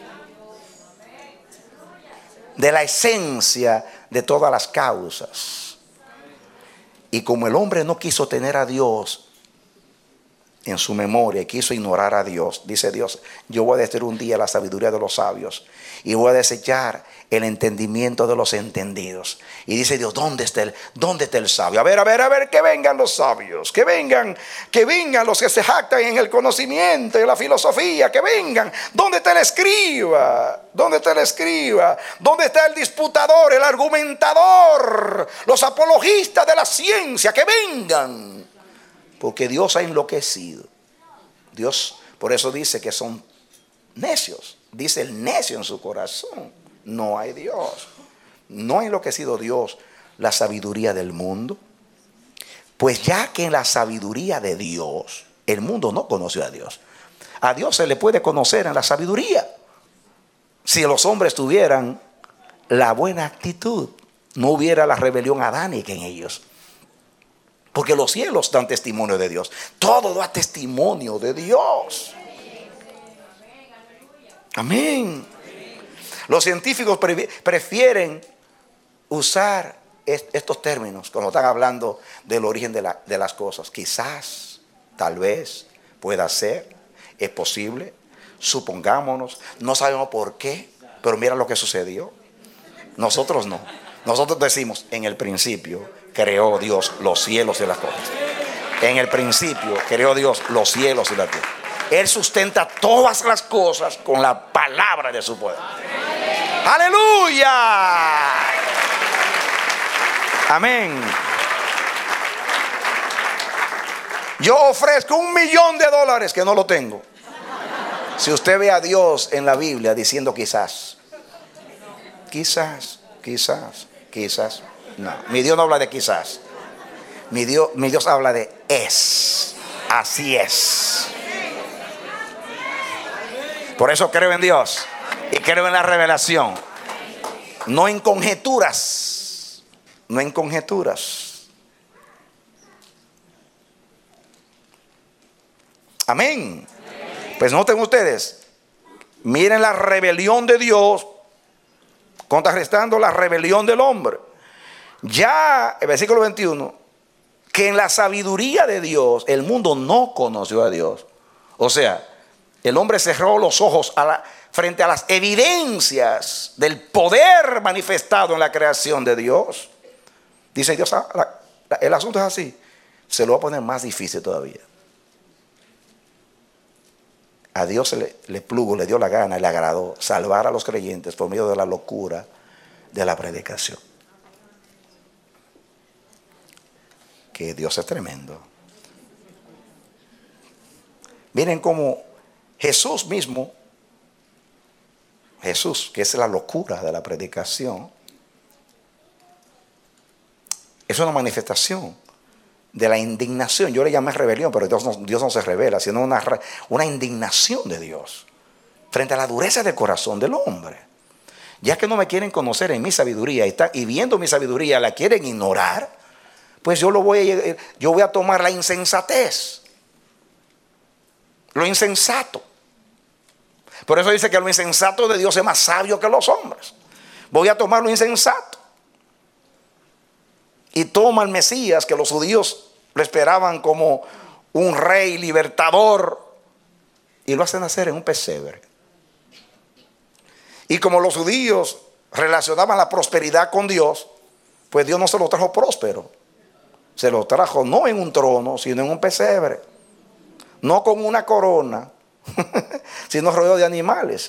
de la esencia de todas las causas. Y como el hombre no quiso tener a Dios en su memoria y quiso ignorar a Dios, dice Dios: yo voy a destruir un día la sabiduría de los sabios y voy a desechar el entendimiento de los entendidos. Y dice Dios: ¿dónde está el sabio? A ver, que vengan los sabios, que vengan los que se jactan en el conocimiento y en la filosofía, que vengan. ¿Dónde está el escriba? ¿Dónde está el escriba? ¿Dónde está el disputador, el argumentador, los apologistas de la ciencia? Que vengan. Porque Dios ha enloquecido. Dios, por eso dice que son necios. Dice el necio en su corazón: no hay Dios. ¿No ha enloquecido Dios la sabiduría del mundo? Pues ya que en la sabiduría de Dios, el mundo no conoció a Dios. A Dios se le puede conocer en la sabiduría. Si los hombres tuvieran la buena actitud, no hubiera la rebelión adánica en ellos. Porque los cielos dan testimonio de Dios. Todo da testimonio de Dios. Amén. Los científicos prefieren usar estos términos cuando están hablando del origen de las cosas. Quizás, tal vez, pueda ser, es posible, supongámonos, no sabemos por qué, pero mira lo que sucedió. Nosotros no. Nosotros decimos: en el principio creó Dios los cielos y las cosas. En el principio creó Dios los cielos y la tierra. Él sustenta todas las cosas con la palabra de su poder. ¡Aleluya! Amén. Yo ofrezco $1.000.000 que no lo tengo. Si usted ve a Dios en la Biblia diciendo quizás. No, mi Dios no habla de quizás. Mi Dios habla de es. Así es. Por eso creo en Dios y creo en la revelación. No en conjeturas. No en conjeturas. Amén. Pues noten ustedes, miren la rebelión de Dios contrarrestando la rebelión del hombre. Ya el versículo 21, que en la sabiduría de Dios el mundo no conoció a Dios. O sea, el hombre cerró los ojos frente a las evidencias del poder manifestado en la creación de Dios. Dice Dios: el asunto es así. Se lo va a poner más difícil todavía. A Dios le plugo, le dio la gana y le agradó salvar a los creyentes por medio de la locura de la predicación. que Dios es tremendo. Miren cómo Jesús mismo, Jesús, que es la locura de la predicación, es una manifestación de la indignación. Yo le llamé rebelión, pero Dios no se revela, sino una indignación de Dios frente a la dureza del corazón del hombre. Ya que no me quieren conocer en mi sabiduría y viendo mi sabiduría la quieren ignorar, pues yo voy a tomar la insensatez, lo insensato. Por eso dice que lo insensato de Dios es más sabio que los hombres. Voy a tomar lo insensato. Y toma al Mesías, que los judíos lo esperaban como un rey libertador, y lo hacen nacer en un pesebre. Y como los judíos relacionaban la prosperidad con Dios, pues Dios no se lo trajo próspero. Se lo trajo no en un trono, sino en un pesebre. No con una corona, sino rodeado de animales.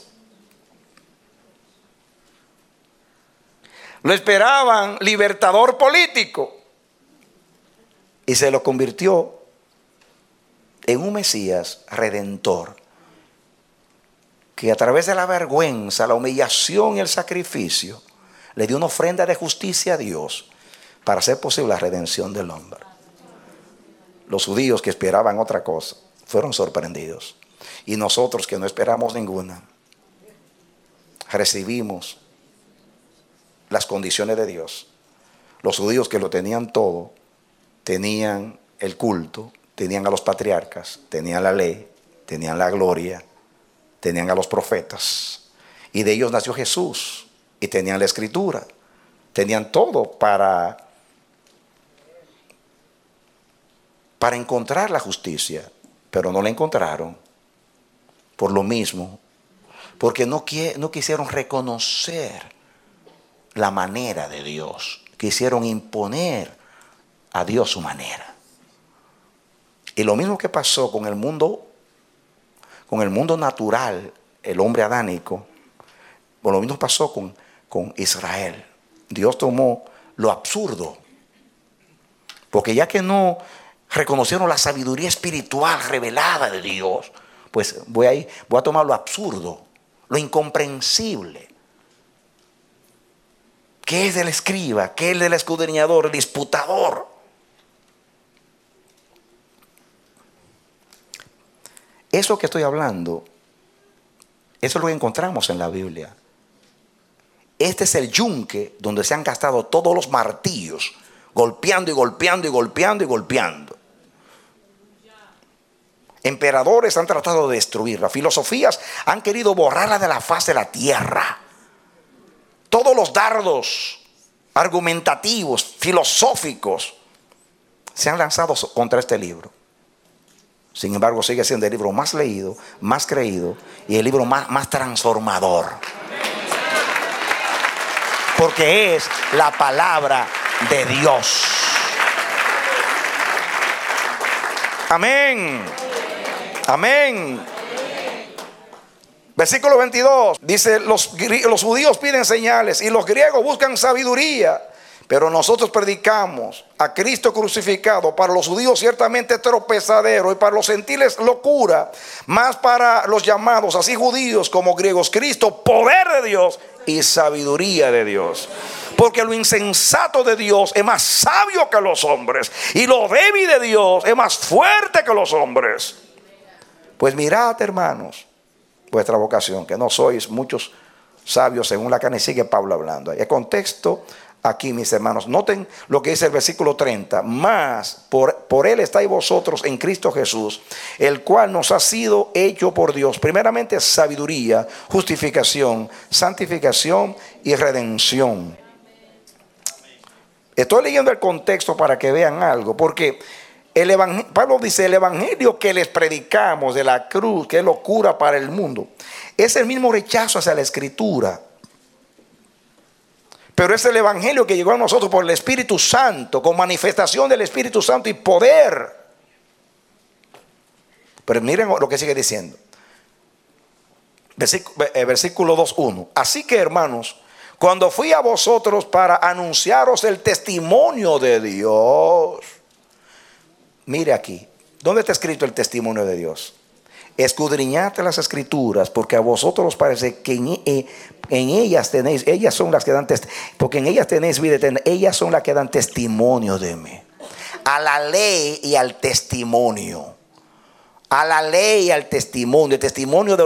Lo esperaban libertador político y se lo convirtió en un Mesías redentor, que a través de la vergüenza, la humillación y el sacrificio le dio una ofrenda de justicia a Dios para hacer posible la redención del hombre. Los judíos, que esperaban otra cosa, fueron sorprendidos, y nosotros, que no esperamos ninguna, recibimos las condiciones de Dios. Los judíos, que lo tenían todo, tenían el culto, tenían a los patriarcas, tenían la ley, tenían la gloria, tenían a los profetas, y de ellos nació Jesús, y tenían la escritura, tenían todo para encontrar la justicia, pero no la encontraron. Por lo mismo, porque no quisieron reconocer la manera de Dios, quisieron imponer a Dios su manera. Y lo mismo que pasó con el mundo natural, el hombre adánico, lo mismo pasó con Israel. Dios tomó lo absurdo, porque ya que no reconocieron la sabiduría espiritual revelada de Dios, pues voy a tomar lo absurdo, lo incomprensible. ¿Qué es del escriba? ¿Qué es del escudriñador, el disputador? Eso que estoy hablando, eso es lo que encontramos en la Biblia. Este es el yunque donde se han gastado todos los martillos, golpeando y golpeando y golpeando y golpeando. Emperadores han tratado de destruirla. Filosofías han querido borrarla de la faz de la tierra. Todos los dardos argumentativos, filosóficos, se han lanzado contra este libro. Sin embargo, sigue siendo el libro más leído, más creído y el libro más transformador. Porque es la palabra de Dios. Amén. Amén. Versículo 22 dice: los judíos piden señales y los griegos buscan sabiduría, pero nosotros predicamos a Cristo crucificado, para los judíos ciertamente tropezadero y para los gentiles locura, más para los llamados, así judíos como griegos, Cristo poder de Dios y sabiduría de Dios. Porque lo insensato de Dios es más sabio que los hombres, y lo débil de Dios es más fuerte que los hombres. Pues mirad, hermanos, vuestra vocación, que no sois muchos sabios según la carne. Sigue Pablo hablando. El contexto aquí, mis hermanos, noten lo que dice el versículo 30. Mas por él estáis vosotros en Cristo Jesús, el cual nos ha sido hecho por Dios primeramente sabiduría, justificación, santificación y redención. Estoy leyendo el contexto para que vean algo, porque Pablo dice: el evangelio que les predicamos de la cruz, que es locura para el mundo, es el mismo rechazo hacia la escritura, pero es el evangelio que llegó a nosotros por el Espíritu Santo, con manifestación del Espíritu Santo y poder. Pero miren lo que sigue diciendo, versículo 2:1. Así que, hermanos, cuando fui a vosotros para anunciaros el testimonio de Dios, Mire aquí, ¿dónde está escrito el testimonio de Dios? Escudriñad las escrituras, porque a vosotros os parece que en ellas tenéis, ellas son las que dan porque en ellas tenéis vida eterna, ellas son las que dan testimonio de mí. A la ley y al testimonio. A la ley y al testimonio. El testimonio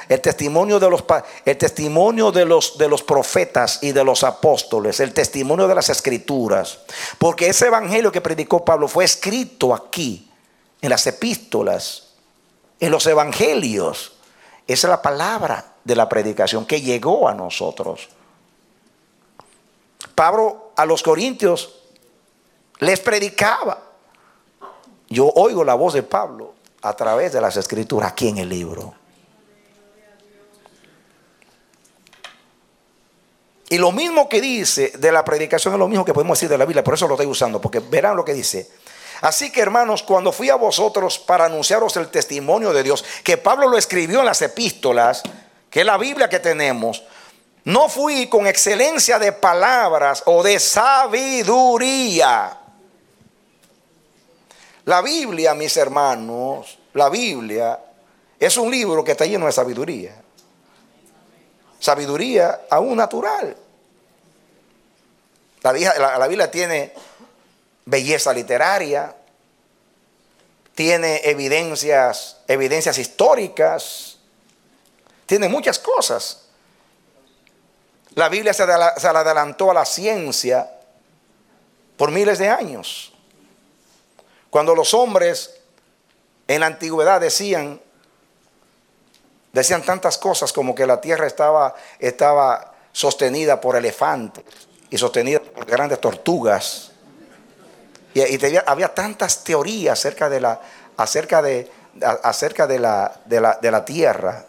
de los profetas y de los apóstoles. El testimonio de las escrituras. Porque ese evangelio que predicó Pablo fue escrito aquí, en las epístolas, en los evangelios. Esa es la palabra de la predicación que llegó a nosotros. Pablo a los corintios les predicaba. Yo oigo la voz de Pablo a través de las escrituras aquí en el libro. Y lo mismo que dice de la predicación es lo mismo que podemos decir de la Biblia. Por eso lo estoy usando, porque verán lo que dice. Así que, hermanos, cuando fui a vosotros para anunciaros el testimonio de Dios, que Pablo lo escribió en las epístolas, que es la Biblia que tenemos, no fui con excelencia de palabras o de sabiduría. La Biblia, mis hermanos, la Biblia es un libro que está lleno de sabiduría. Sabiduría aún natural. La Biblia tiene belleza literaria, tiene evidencias históricas, tiene muchas cosas. La Biblia se le adelantó a la ciencia por miles de años. Cuando los hombres en la antigüedad decían tantas cosas como que la tierra estaba sostenida por elefantes y sostenida por grandes tortugas. Y había tantas teorías acerca de la tierra.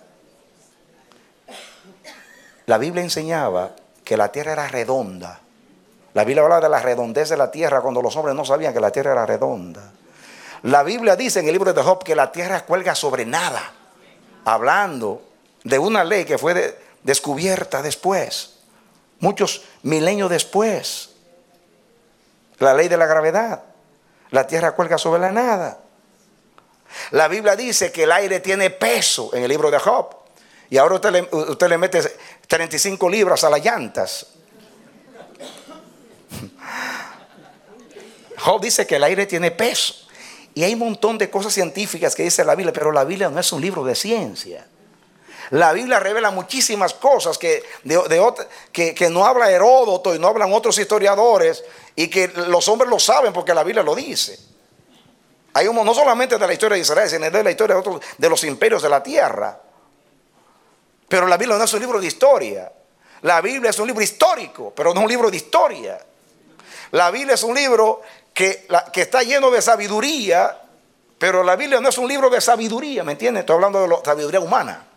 La Biblia enseñaba que la tierra era redonda. La Biblia habla de la redondez de la tierra cuando los hombres no sabían que la tierra era redonda. La Biblia dice en el libro de Job que la tierra cuelga sobre nada, hablando de una ley que fue descubierta después, muchos milenios después. La ley de la gravedad. La tierra cuelga sobre la nada. La Biblia dice que el aire tiene peso en el libro de Job. Y ahora usted le mete 35 libras a las llantas. Job dice que el aire tiene peso. Y hay un montón de cosas científicas que dice la Biblia, pero la Biblia no es un libro de ciencia. La Biblia revela muchísimas cosas que no habla Heródoto y no hablan otros historiadores, y que los hombres lo saben porque la Biblia lo dice. No solamente de la historia de Israel, sino de la historia de los imperios de la tierra. Pero la Biblia no es un libro de historia. La Biblia es un libro histórico, pero no un libro de historia. La Biblia es un libro que está lleno de sabiduría, pero la Biblia no es un libro de sabiduría, ¿me entiende? Estoy hablando de sabiduría humana.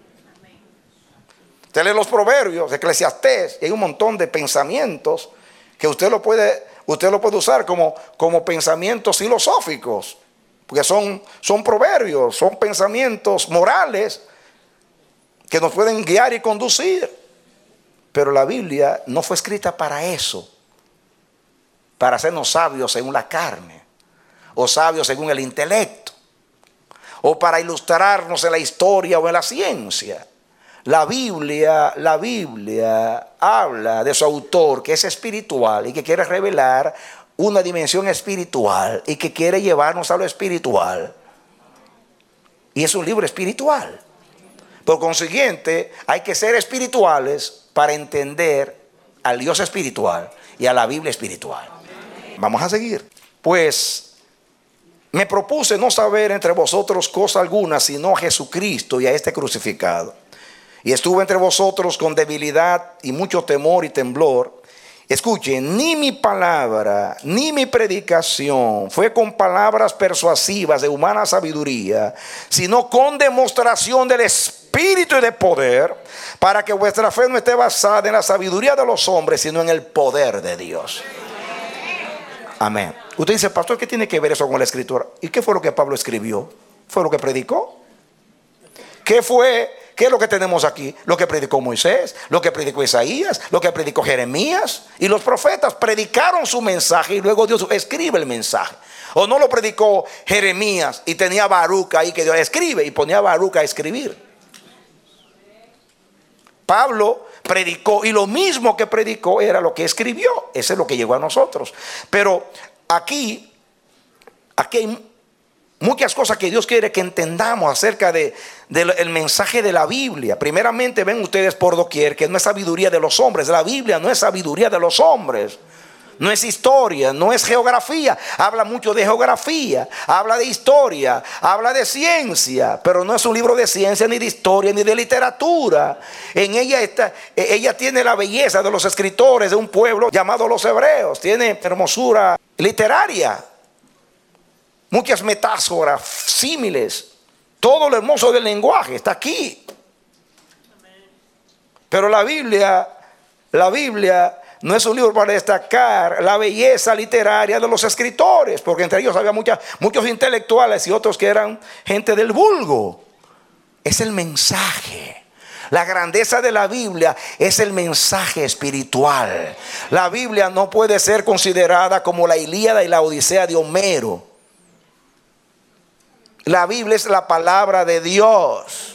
Usted lee los proverbios, Eclesiastés, y hay un montón de pensamientos que usted lo puede usar como pensamientos filosóficos, porque son proverbios, son pensamientos morales que nos pueden guiar y conducir. Pero la Biblia no fue escrita para eso, para hacernos sabios según la carne, o sabios según el intelecto, o para ilustrarnos en la historia o en la ciencia. La Biblia habla de su autor, que es espiritual y que quiere revelar una dimensión espiritual y que quiere llevarnos a lo espiritual. Y es un libro espiritual. Por consiguiente, hay que ser espirituales para entender al Dios espiritual y a la Biblia espiritual. Vamos a seguir. Pues me propuse no saber entre vosotros cosa alguna, sino a Jesucristo y a este crucificado. Y estuve entre vosotros con debilidad y mucho temor y temblor. Escuchen, ni mi palabra, ni mi predicación fue con palabras persuasivas de humana sabiduría, sino con demostración del Espíritu y de poder, para que vuestra fe no esté basada en la sabiduría de los hombres, sino en el poder de Dios. Amén. Usted dice, pastor, ¿qué tiene que ver eso con la Escritura? ¿Y qué fue lo que Pablo escribió? ¿Fue lo que predicó? ¿Qué es lo que tenemos aquí? Lo que predicó Moisés, lo que predicó Isaías, lo que predicó Jeremías. Y los profetas predicaron su mensaje y luego Dios escribe el mensaje. O no lo predicó Jeremías y tenía Baruch ahí que Dios escribe y ponía a Baruch a escribir. Pablo predicó y lo mismo que predicó era lo que escribió. Eso es lo que llegó a nosotros. Pero aquí hay muchas cosas que Dios quiere que entendamos acerca del mensaje de la Biblia. Primeramente, ven ustedes por doquier que no es sabiduría de los hombres. La Biblia no es sabiduría de los hombres. No es historia, no es geografía. Habla mucho de geografía, habla de historia, habla de ciencia, pero no es un libro de ciencia, ni de historia, ni de literatura. En ella tiene la belleza de los escritores de un pueblo llamado los hebreos. Tiene hermosura literaria, muchas metáforas, símiles. Todo lo hermoso del lenguaje está aquí. Pero la Biblia no es un libro para destacar la belleza literaria de los escritores, porque entre ellos había muchos intelectuales y otros que eran gente del vulgo. Es el mensaje. La grandeza de la Biblia es el mensaje espiritual. La Biblia no puede ser considerada como la Ilíada y la Odisea de Homero. La Biblia es la palabra de Dios.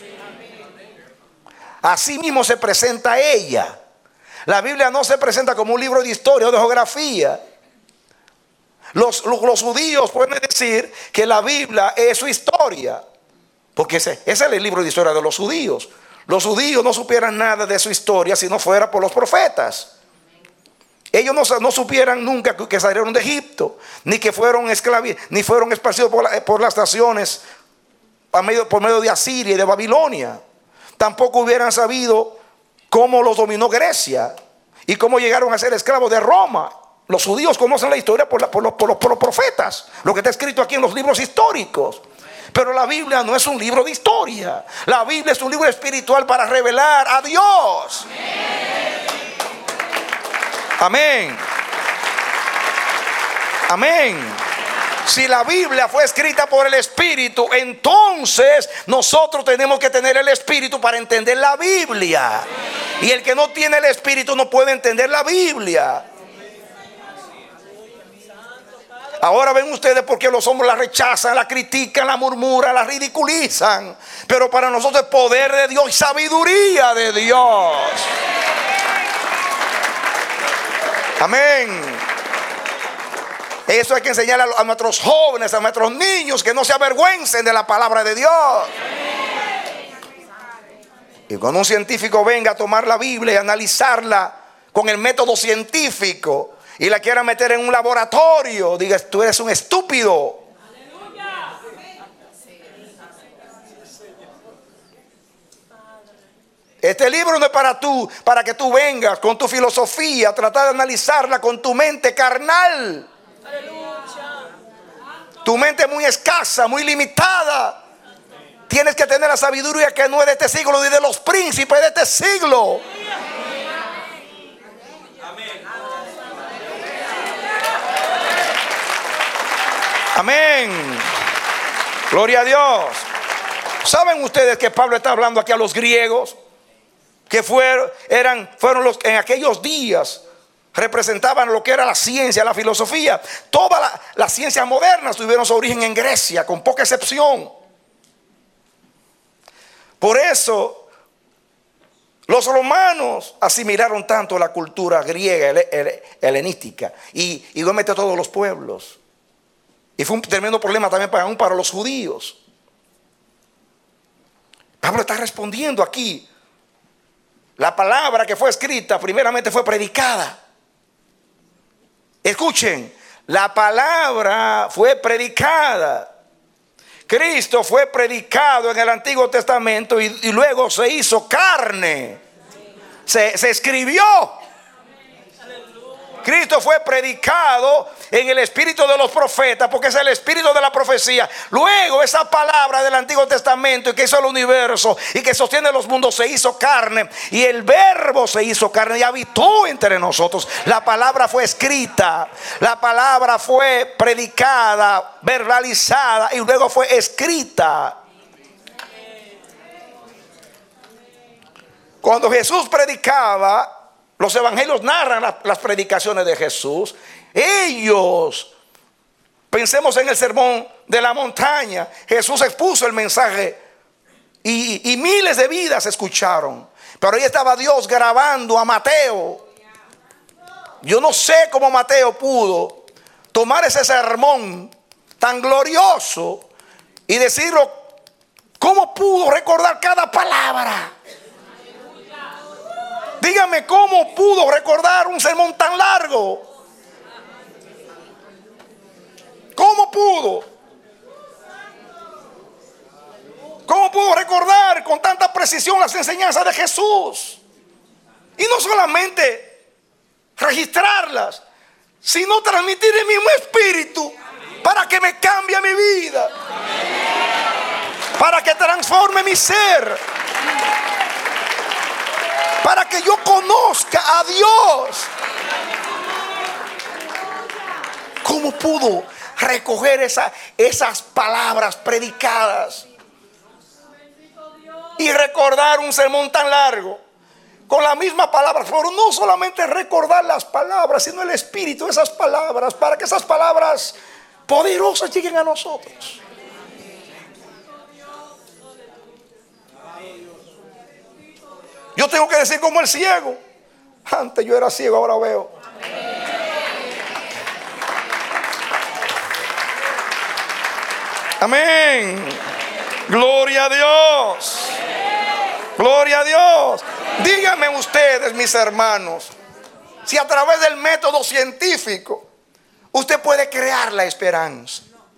Así mismo se presenta ella. La Biblia no se presenta como un libro de historia o de geografía. Los judíos pueden decir que la Biblia es su historia, porque ese es el libro de historia de los judíos. Los judíos no supieran nada de su historia si no fuera por los profetas. Ellos no supieran nunca que salieron de Egipto, ni que fueron ni fueron esparcidos por las naciones por medio de Asiria y de Babilonia. Tampoco hubieran sabido cómo los dominó Grecia y cómo llegaron a ser esclavos de Roma. Los judíos conocen la historia por los profetas, lo que está escrito aquí en los libros históricos. Pero la Biblia no es un libro de historia. La Biblia es un libro espiritual para revelar a Dios. Amén. Amén. Si la Biblia fue escrita por el Espíritu, entonces nosotros tenemos que tener el Espíritu para entender la Biblia. Y el que no tiene el Espíritu no puede entender la Biblia. Ahora ven ustedes por qué los hombres la rechazan, la critican, la murmuran, la ridiculizan. Pero para nosotros es poder de Dios y sabiduría de Dios. Amén. Eso hay que enseñar a nuestros jóvenes, a nuestros niños, que no se avergüencen de la palabra de Dios. Y cuando un científico venga a tomar la Biblia y analizarla con el método científico y la quiera meter en un laboratorio, digas, tú eres un estúpido. Este libro no es para que tú vengas con tu filosofía a tratar de analizarla con tu mente carnal. Tu mente es muy escasa, muy limitada. Tienes que tener la sabiduría que no es de este siglo ni de los príncipes de este siglo. Amén. Gloria a Dios. ¿Saben ustedes que Pablo está hablando aquí a los griegos? Que fueron los en aquellos días representaban lo que era la ciencia, la filosofía. Todas las ciencias modernas tuvieron su origen en Grecia, con poca excepción. Por eso los romanos asimilaron tanto la cultura griega, helenística, y igualmente a todos los pueblos. Y fue un tremendo problema también para los judíos. Pablo está respondiendo aquí. La palabra que fue escrita primeramente fue predicada. Escuchen, la palabra fue predicada. Cristo fue predicado en el Antiguo Testamento y luego se hizo carne. Se escribió. Cristo fue predicado en el espíritu de los profetas, porque es el espíritu de la profecía. Luego esa palabra del Antiguo Testamento, y que hizo el universo y que sostiene los mundos, se hizo carne, y el verbo se hizo carne y habitó entre nosotros. La palabra fue escrita, la palabra fue predicada, verbalizada, y luego fue escrita. Cuando Jesús predicaba, los evangelios narran las predicaciones de Jesús. Ellos Pensemos en el sermón de la montaña. Jesús expuso el mensaje y miles de vidas escucharon. Pero ahí estaba Dios grabando a Mateo. Yo no sé cómo Mateo pudo tomar ese sermón tan glorioso y decirlo. ¿Cómo pudo recordar cada palabra? Dígame, ¿cómo pudo recordar un sermón tan largo? ¿Cómo pudo? ¿Cómo pudo recordar con tanta precisión las enseñanzas de Jesús? Y no solamente registrarlas, sino transmitir el mismo espíritu para que me cambie mi vida, para que transforme mi ser, para que yo conozca a Dios. ¿Cómo pudo recoger esas palabras predicadas y recordar un sermón tan largo con la misma palabra? Pero no solamente recordar las palabras, sino el espíritu de esas palabras, para que esas palabras poderosas lleguen a nosotros. Yo tengo que decir como el ciego: antes yo era ciego, ahora veo. Amén. Gloria a Dios. Gloria a Dios. Díganme ustedes, mis hermanos, si a través del método científico usted puede crear la esperanza.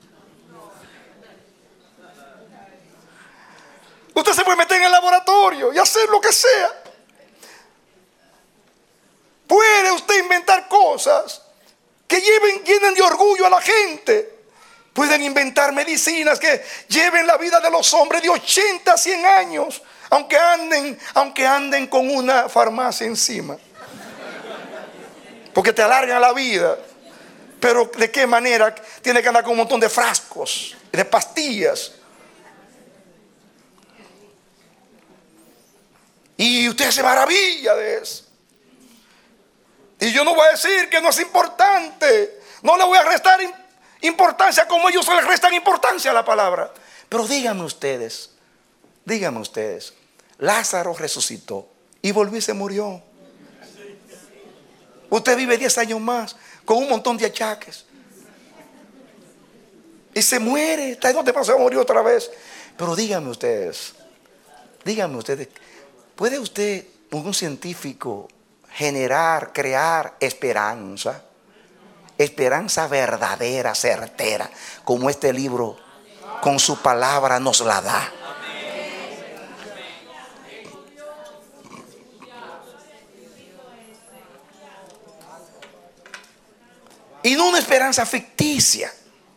Usted se puede meter en el laboratorio y hacer lo que sea. Puede usted inventar cosas que llenen de orgullo a la gente. Pueden inventar medicinas que lleven la vida de los hombres de 80 a 100 años, aunque anden con una farmacia encima, porque te alargan la vida. Pero ¿de qué manera? Tiene que andar con un montón de frascos, de pastillas. Y usted se maravilla de eso. Y yo no voy a decir que no es importante. No le voy a restar importancia como ellos les restan importancia a la palabra. Pero díganme ustedes, Lázaro resucitó y volvió y se murió. Usted vive 10 años más con un montón de achaques y se muere. Está donde pasó a morir otra vez. Pero díganme ustedes, ¿puede usted, un científico, crear esperanza? Esperanza verdadera, certera, como este libro con su palabra nos la da. Y no una esperanza ficticia.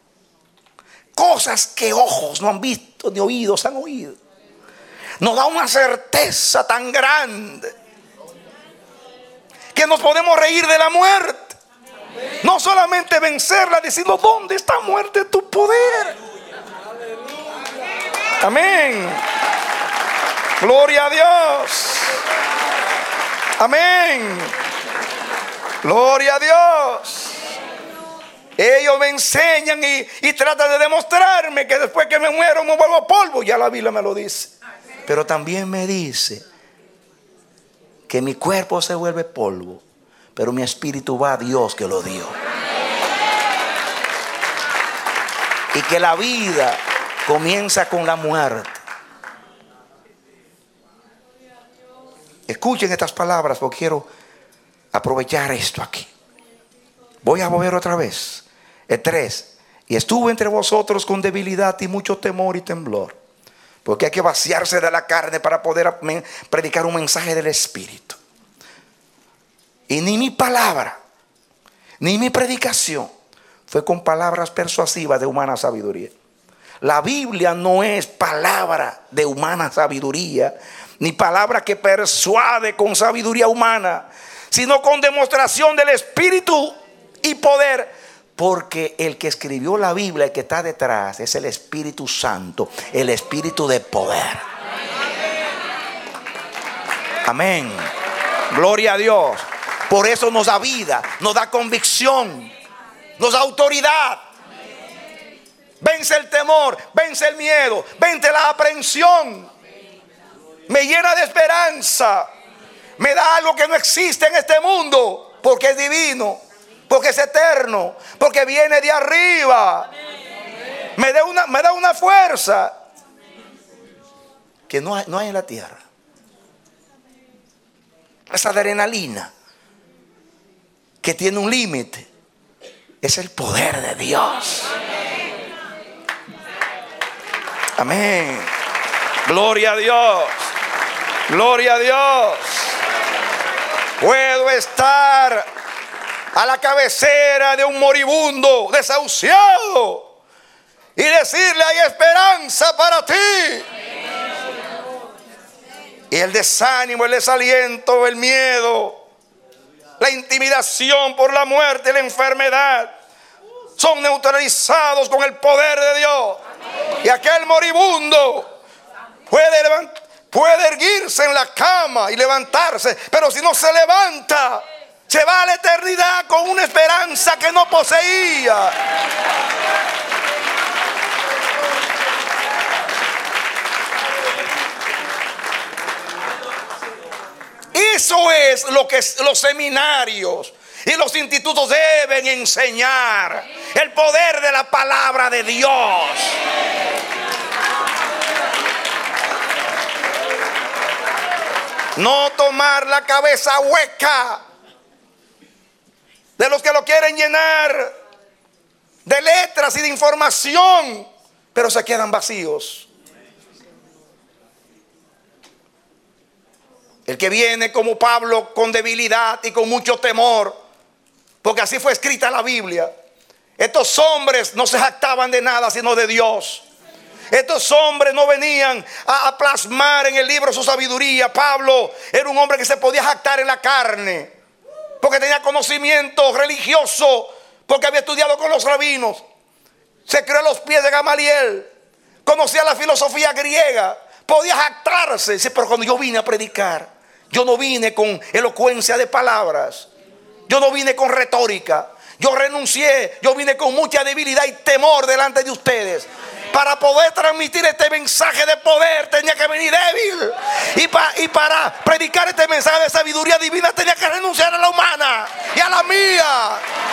Cosas que ojos no han visto ni oídos han oído. Nos da una certeza tan grande que nos podemos reír de la muerte. No solamente vencerla, diciendo: ¿dónde está, muerte, tu poder? Amén. Gloria a Dios. Amén. Gloria a Dios. Ellos me enseñan y tratan de demostrarme que después que me muero me vuelvo polvo. Ya la Biblia me lo dice. Pero también me dice que mi cuerpo se vuelve polvo, pero mi espíritu va a Dios que lo dio. Y que la vida comienza con la muerte. Escuchen estas palabras porque quiero aprovechar esto aquí. Voy a volver otra vez. El 3. Y estuvo entre vosotros con debilidad y mucho temor y temblor. Porque hay que vaciarse de la carne para poder predicar un mensaje del Espíritu. Y ni mi palabra, ni mi predicación fue con palabras persuasivas de humana sabiduría. La Biblia no es palabra de humana sabiduría, ni palabra que persuade con sabiduría humana, sino con demostración del Espíritu y poder. Porque el que escribió la Biblia, el que está detrás, es el Espíritu Santo, el Espíritu de poder. Amén. Gloria a Dios. Por eso nos da vida, nos da convicción, nos da autoridad. Vence el temor, vence el miedo, vence la aprensión. Me llena de esperanza. Me da algo que no existe en este mundo, porque es divino, porque es eterno, porque viene de arriba. Me da una fuerza que no hay en la tierra. Esa adrenalina que tiene un límite es el poder de Dios. Amén. Gloria a Dios. Gloria a Dios. Puedo estar a la cabecera de un moribundo desahuciado y decirle: hay esperanza para ti. Y el desánimo, el desaliento, el miedo, la intimidación por la muerte y la enfermedad son neutralizados con el poder de Dios. Y aquel moribundo puede erguirse en la cama y levantarse, pero si no se levanta, se va a la eternidad con una esperanza que no poseía. Eso es lo que los seminarios y los institutos deben enseñar: el poder de la palabra de Dios. No tomar la cabeza hueca de los que lo quieren llenar de letras y de información, pero se quedan vacíos. El que viene como Pablo con debilidad y con mucho temor, porque así fue escrita la Biblia. Estos hombres no se jactaban de nada sino de Dios. Estos hombres no venían a plasmar en el libro su sabiduría. Pablo era un hombre que se podía jactar en la carne, porque tenía conocimiento religioso, porque había estudiado con los rabinos, se crió a los pies de Gamaliel, conocía la filosofía griega, podía jactarse. Dice: pero cuando yo vine a predicar, yo no vine con elocuencia de palabras, yo no vine con retórica, yo renuncié, yo vine con mucha debilidad y temor delante de ustedes. Para poder transmitir este mensaje de poder tenía que venir débil, y para predicar este mensaje de sabiduría divina tenía que renunciar a la humana y a la mía.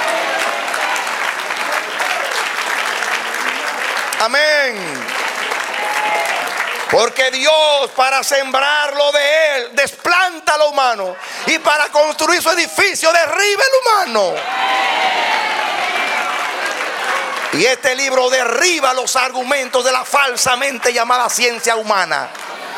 Amén. Porque Dios, para sembrar lo de Él, desplanta lo humano, y para construir su edificio derriba el humano. Y este libro derriba los argumentos de la falsamente llamada ciencia humana.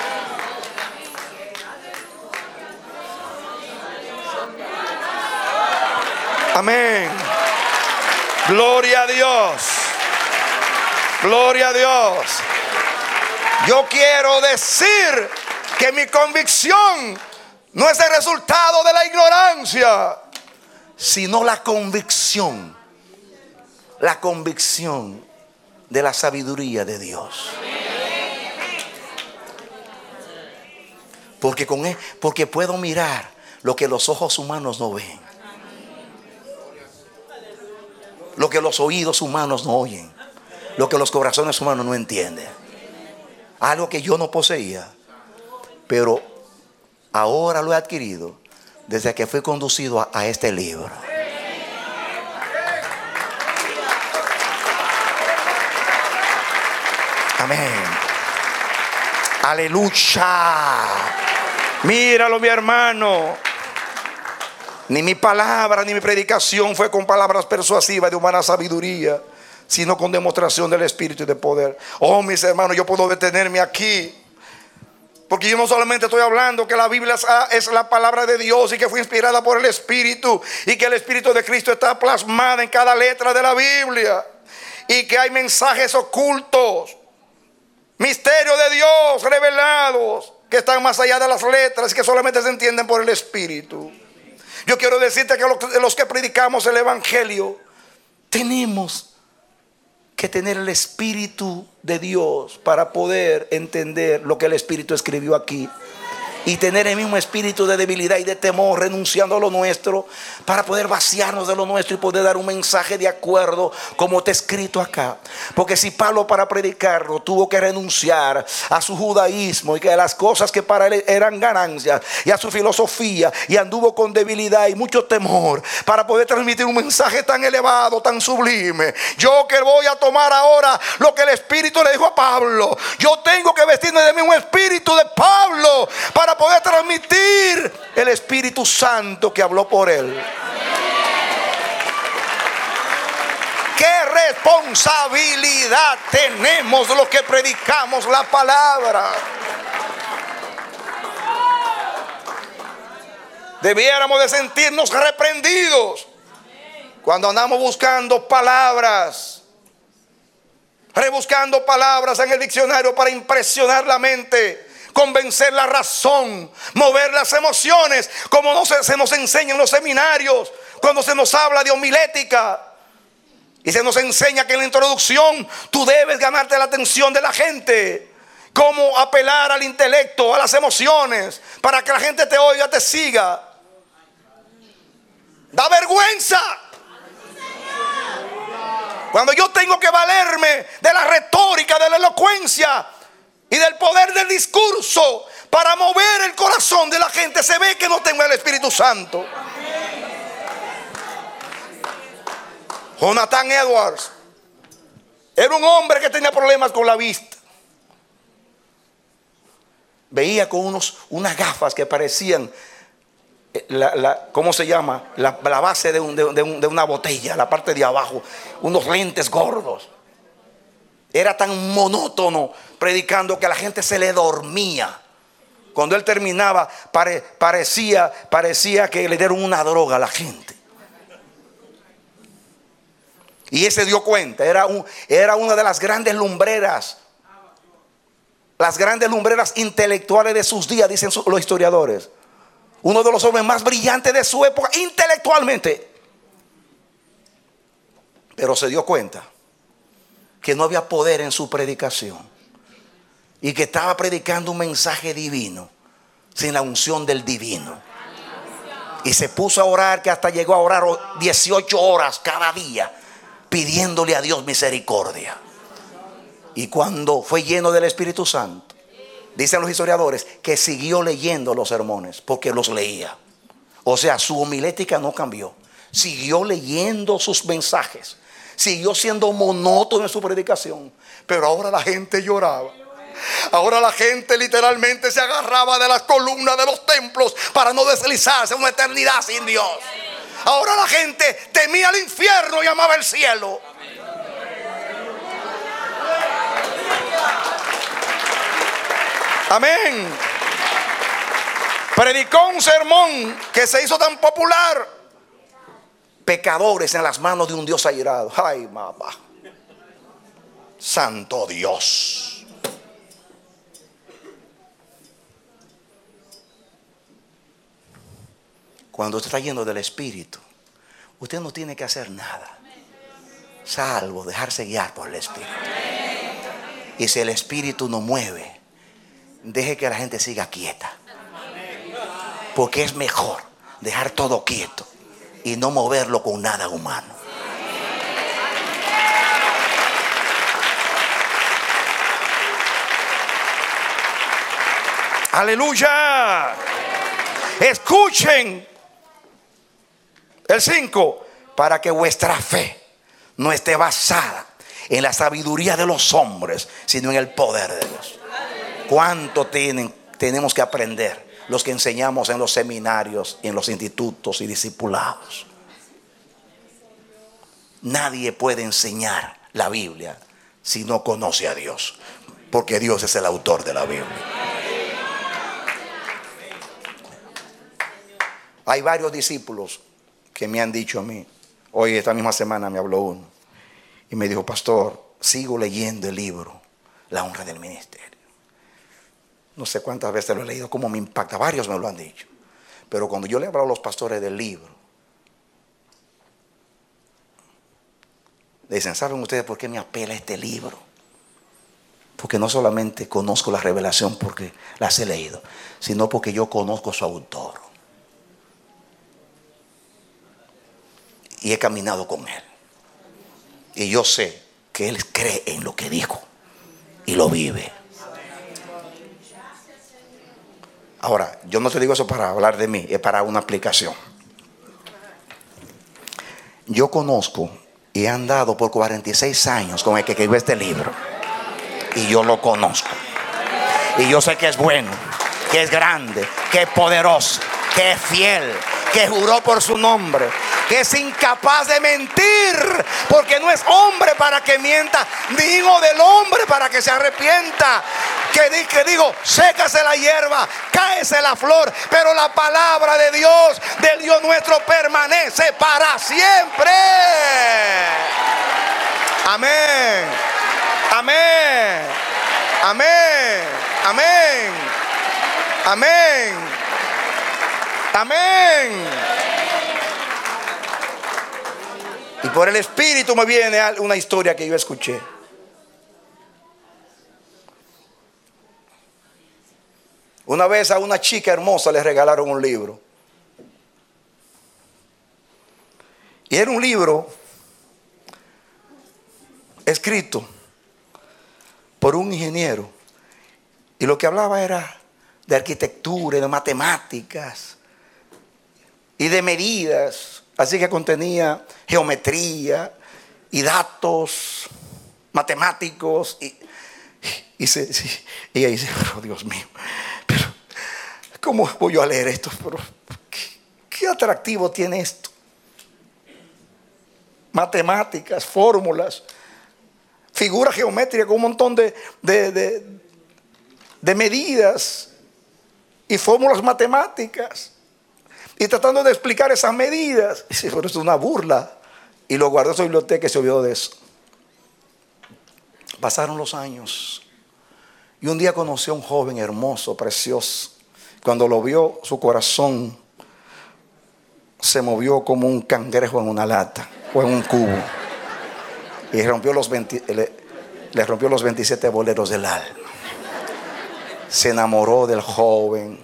Amén. Gloria a Dios. Gloria a Dios. Yo quiero decir que mi convicción no es el resultado de la ignorancia, sino la convicción de la sabiduría de Dios. Porque puedo mirar lo que los ojos humanos no ven, lo que los oídos humanos no oyen, lo que los corazones humanos no entienden. Algo que yo no poseía, pero ahora lo he adquirido desde que fui conducido a este libro. Amén. Aleluya. Míralo, mi hermano. Ni mi palabra ni mi predicación fue con palabras persuasivas de humana sabiduría, sino con demostración del Espíritu y de poder. Oh, mis hermanos, yo puedo detenerme aquí, porque yo no solamente estoy hablando que la Biblia es la palabra de Dios y que fue inspirada por el Espíritu, y que el Espíritu de Cristo está plasmado en cada letra de la Biblia, y que hay mensajes ocultos, misterios de Dios revelados, que están más allá de las letras y que solamente se entienden por el Espíritu. Yo quiero decirte que los que predicamos el Evangelio tenemos que tener el Espíritu de Dios para poder entender lo que el Espíritu escribió aquí y tener el mismo espíritu de debilidad y de temor, renunciando a lo nuestro, para poder vaciarnos de lo nuestro y poder dar un mensaje de acuerdo como está escrito acá. Porque si Pablo, para predicarlo, tuvo que renunciar a su judaísmo y que a las cosas que para él eran ganancias, y a su filosofía, y anduvo con debilidad y mucho temor para poder transmitir un mensaje tan elevado, tan sublime, yo que voy a tomar ahora lo que el Espíritu le dijo a Pablo, yo tengo que vestirme del mismo espíritu de Pablo para poder transmitir el Espíritu Santo que habló por él. ¿Qué responsabilidad tenemos los que predicamos la palabra? Debiéramos de sentirnos reprendidos cuando andamos buscando palabras, rebuscando palabras en el diccionario para impresionar la mente, convencer la razón, mover las emociones, como se nos enseña en los seminarios, cuando se nos habla de homilética y se nos enseña que en la introducción tú debes ganarte la atención de la gente, cómo apelar al intelecto, a las emociones, para que la gente te oiga, te siga. Da vergüenza cuando yo tengo que valerme de la retórica, de la elocuencia y del poder del discurso para mover el corazón de la gente. Se ve que no tengo el Espíritu Santo. Jonathan Edwards era un hombre que tenía problemas con la vista. Veía con unas gafas que parecían ¿cómo se llama? La base de una botella, la parte de abajo, unos lentes gordos. Era tan monótono predicando que a la gente se le dormía. Cuando él terminaba, parecía que le dieron una droga a la gente. Y él se dio cuenta, era una de las grandes lumbreras, intelectuales de sus días, dicen los historiadores. Uno de los hombres más brillantes de su época intelectualmente. Pero se dio cuenta que no había poder en su predicación y que estaba predicando un mensaje divino sin la unción del divino. Y se puso a orar, que hasta llegó a orar 18 horas cada día, pidiéndole a Dios misericordia. Y cuando fue lleno del Espíritu Santo, dicen los historiadores que siguió leyendo los sermones porque los leía. O sea, su homilética no cambió. Siguió leyendo sus mensajes. Siguió siendo monótono en su predicación. Pero ahora la gente lloraba. Ahora la gente literalmente se agarraba de las columnas de los templos para no deslizarse una eternidad sin Dios. Ahora la gente temía el infierno y amaba el cielo. Amén. Predicó un sermón que se hizo tan popular: pecadores en las manos de un Dios airado. Ay, mamá. Santo Dios. Cuando usted está lleno del Espíritu, usted no tiene que hacer nada, salvo dejarse guiar por el Espíritu. Y si el Espíritu no mueve, deje que la gente siga quieta. Porque es mejor dejar todo quieto y no moverlo con nada humano. Aleluya. Escuchen el 5. Para que vuestra fe no esté basada en la sabiduría de los hombres, sino en el poder de Dios. ¿Cuánto tenemos que aprender los que enseñamos en los seminarios, en los institutos y discipulados? Nadie puede enseñar la Biblia si no conoce a Dios, porque Dios es el autor de la Biblia. Hay varios discípulos que me han dicho a mí. Hoy, esta misma semana, me habló uno y me dijo: pastor, sigo leyendo el libro La honra del ministerio. No sé cuántas veces lo he leído, cómo me impacta. Varios me lo han dicho. Pero cuando yo le hablo a los pastores del libro, le dicen: ¿saben ustedes por qué me apela este libro? Porque no solamente conozco la revelación porque las he leído, sino porque yo conozco a su autor. Y he caminado con él. Y yo sé que él cree en lo que dijo y lo vive. Ahora, yo no te digo eso para hablar de mí, es para una aplicación. Yo conozco y he andado por 46 años con el que escribió este libro. Y yo lo conozco. Y yo sé que es bueno, que es grande, que es poderoso, que es fiel, que juró por su nombre, que es incapaz de mentir, porque no es hombre para que mienta, ni hijo del hombre para que se arrepienta. Que digo, sécase la hierba, cáese la flor, pero la palabra de Dios, del Dios nuestro, permanece para siempre. Amén. Amén. Amén. Amén. Amén. Amén. Y por el Espíritu me viene una historia que yo escuché. Una vez a una chica hermosa le regalaron un libro. Y era un libro escrito por un ingeniero. Y lo que hablaba era de arquitectura y de matemáticas y de medidas. Así que contenía geometría y datos matemáticos. Y ella dice, oh, Dios mío, pero ¿cómo voy yo a leer esto? Pero, ¿qué atractivo tiene esto? Matemáticas, fórmulas, figuras geométricas con un montón de medidas y fórmulas matemáticas. Y tratando de explicar esas medidas. Y dice, pero esto es una burla. Y lo guardó en su biblioteca y se olvidó de eso. Pasaron los años. Y un día conoció a un joven hermoso, precioso. Cuando lo vio, su corazón se movió como un cangrejo en una lata o en un cubo. Y le rompió los 27 boleros del alma. Se enamoró del joven.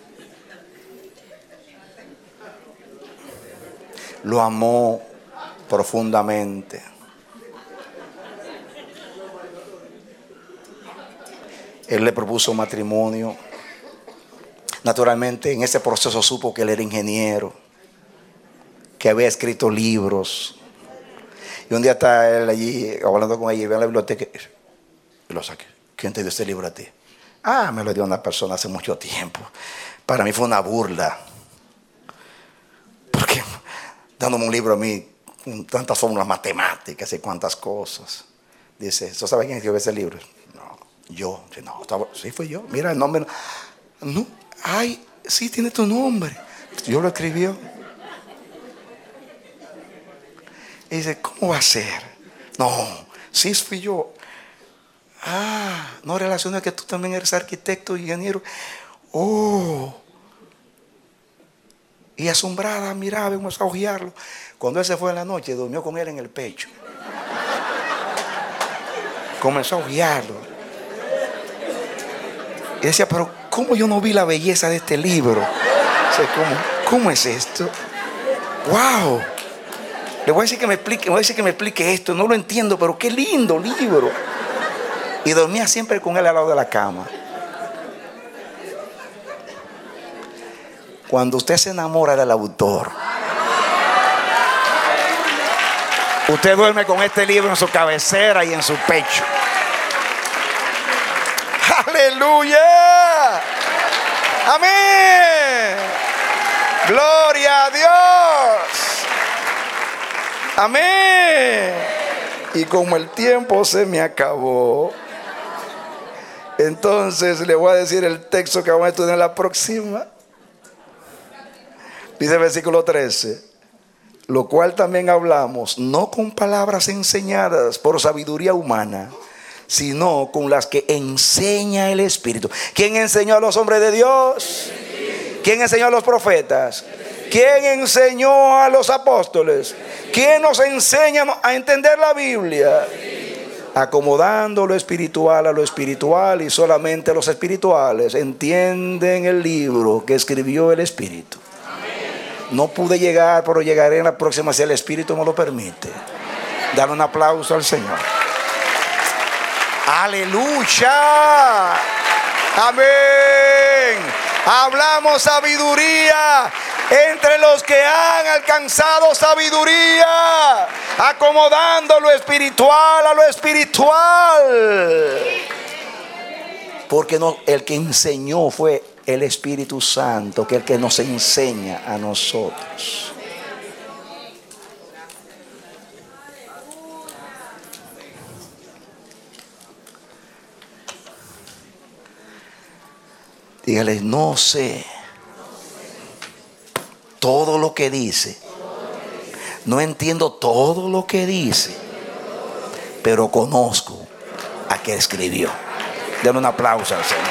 Lo amó profundamente. Él le propuso matrimonio. Naturalmente, en ese proceso supo que él era ingeniero, que había escrito libros. Y un día está él allí hablando con ella y ve a la biblioteca y lo saqué. ¿Quién te dio este libro a ti? Ah, me lo dio una persona hace mucho tiempo. Para mí fue una burla. Porque dándome un libro a mí con tantas fórmulas matemáticas y cuantas cosas. Dice, ¿tú sabes quién escribió ese libro? No, yo. No, sí fui yo. Mira el nombre. No, ay, sí tiene tu nombre. Yo lo escribió. Y dice, ¿cómo va a ser? No, sí fui yo. Ah, no relaciona que tú también eres arquitecto y ingeniero. Oh. Y asombrada miraba y comenzó a ojearlo. Cuando él se fue en la noche, durmió con él en el pecho. Comenzó a ojearlo. Y decía, pero ¿cómo yo no vi la belleza de este libro? O sea, ¿cómo es esto? ¡Wow! Le voy a decir que me explique esto. No lo entiendo, pero qué lindo libro. Y dormía siempre con él al lado de la cama. Cuando usted se enamora del autor, usted duerme con este libro en su cabecera y en su pecho. ¡Aleluya! ¡Amén! ¡Gloria a Dios! ¡Amén! Y como el tiempo se me acabó, entonces le voy a decir el texto que vamos a estudiar en la próxima. Dice el versículo 13: lo cual también hablamos, no con palabras enseñadas por sabiduría humana, sino con las que enseña el Espíritu. ¿Quién enseñó a los hombres de Dios? ¿Quién enseñó a los profetas? ¿Quién enseñó a los apóstoles? ¿Quién nos enseña a entender la Biblia? acomodando lo espiritual a lo espiritual, y solamente los espirituales entienden el libro que escribió el Espíritu. No pude llegar, pero llegaré en la próxima si el Espíritu me lo permite. Dale un aplauso al Señor. Aleluya. Amén. Hablamos sabiduría entre los que han alcanzado sabiduría, acomodando lo espiritual a lo espiritual. Porque no, el que enseñó fue el Espíritu Santo, que es el que nos enseña a nosotros. Dígale, no sé todo lo que dice, no entiendo todo lo que dice, pero conozco a quien escribió. Denle un aplauso al Señor.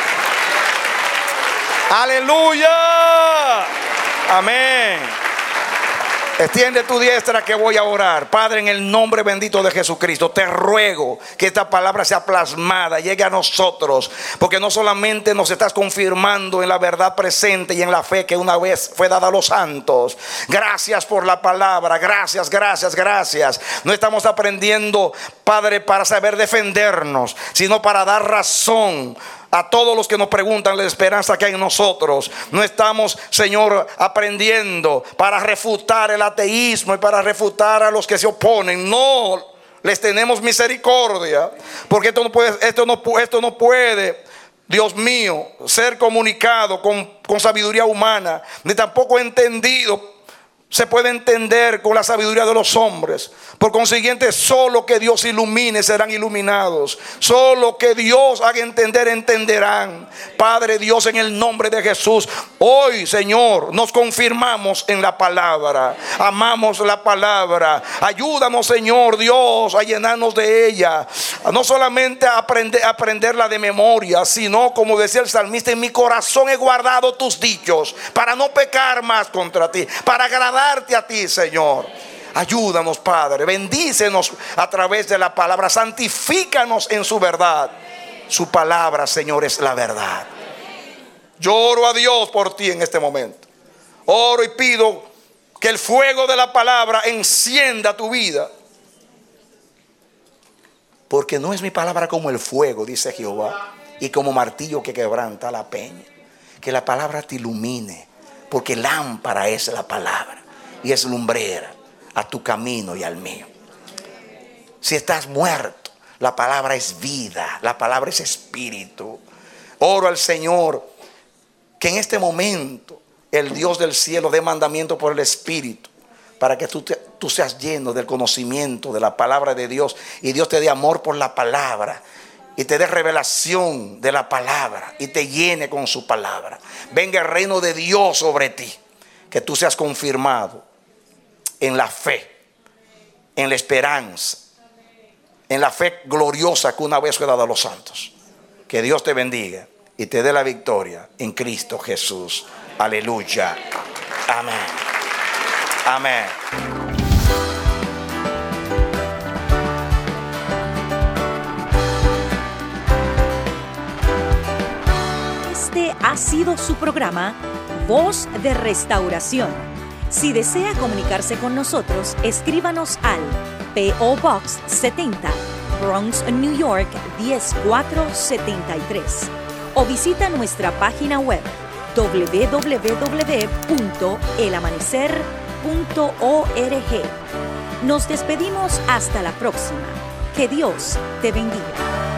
Aleluya. Amén. Extiende tu diestra que voy a orar. Padre, en el nombre bendito de Jesucristo, te ruego que esta palabra sea plasmada, llegue a nosotros, porque no solamente nos estás confirmando en la verdad presente y en la fe que una vez fue dada a los santos. Gracias por la palabra, gracias, gracias, gracias. No estamos aprendiendo, Padre, para saber defendernos, sino para dar razón a todos los que nos preguntan la esperanza que hay en nosotros. No estamos, Señor, aprendiendo para refutar el ateísmo y para refutar a los que se oponen. No, les tenemos misericordia, porque esto no puede, Dios mío, ser comunicado con sabiduría humana, ni tampoco entendido. Se puede entender con la sabiduría de los hombres. Por consiguiente, solo que Dios ilumine serán iluminados. Solo que Dios haga entender, entenderán. Padre Dios, en el nombre de Jesús, hoy, Señor, nos confirmamos en la palabra. Amamos la palabra. Ayúdanos, Señor Dios, a llenarnos de ella. No solamente a aprenderla de memoria, sino, como decía el salmista, en mi corazón he guardado tus dichos para no pecar más contra ti, para agradarte a ti, Señor. Ayúdanos, Padre. Bendícenos a través de la palabra. Santifícanos en su verdad. Su palabra, Señor, es la verdad. Yo oro a Dios por ti en este momento. Oro y pido que el fuego de la palabra encienda tu vida. Porque no es mi palabra como el fuego, dice Jehová, y como martillo que quebranta la peña. Que la palabra te ilumine, porque lámpara es la palabra y es lumbrera a tu camino y al mío. Si estás muerto, la palabra es vida, la palabra es espíritu. Oro al Señor que en este momento el Dios del cielo dé mandamiento por el Espíritu, para que tú seas lleno del conocimiento de la palabra de Dios, y Dios te dé amor por la palabra y te dé revelación de la palabra y te llene con su palabra. Venga el reino de Dios sobre ti, que tú seas confirmado en la fe, en la esperanza, en la fe gloriosa que una vez fue dada a los santos. Que Dios te bendiga y te dé la victoria en Cristo Jesús. Aleluya. Amén. Amén. Este ha sido su programa Voz de Restauración. Si desea comunicarse con nosotros, escríbanos al P.O. Box 70, Bronx, New York 10473, o visita nuestra página web www.elamanecer.org. Nos despedimos hasta la próxima. Que Dios te bendiga.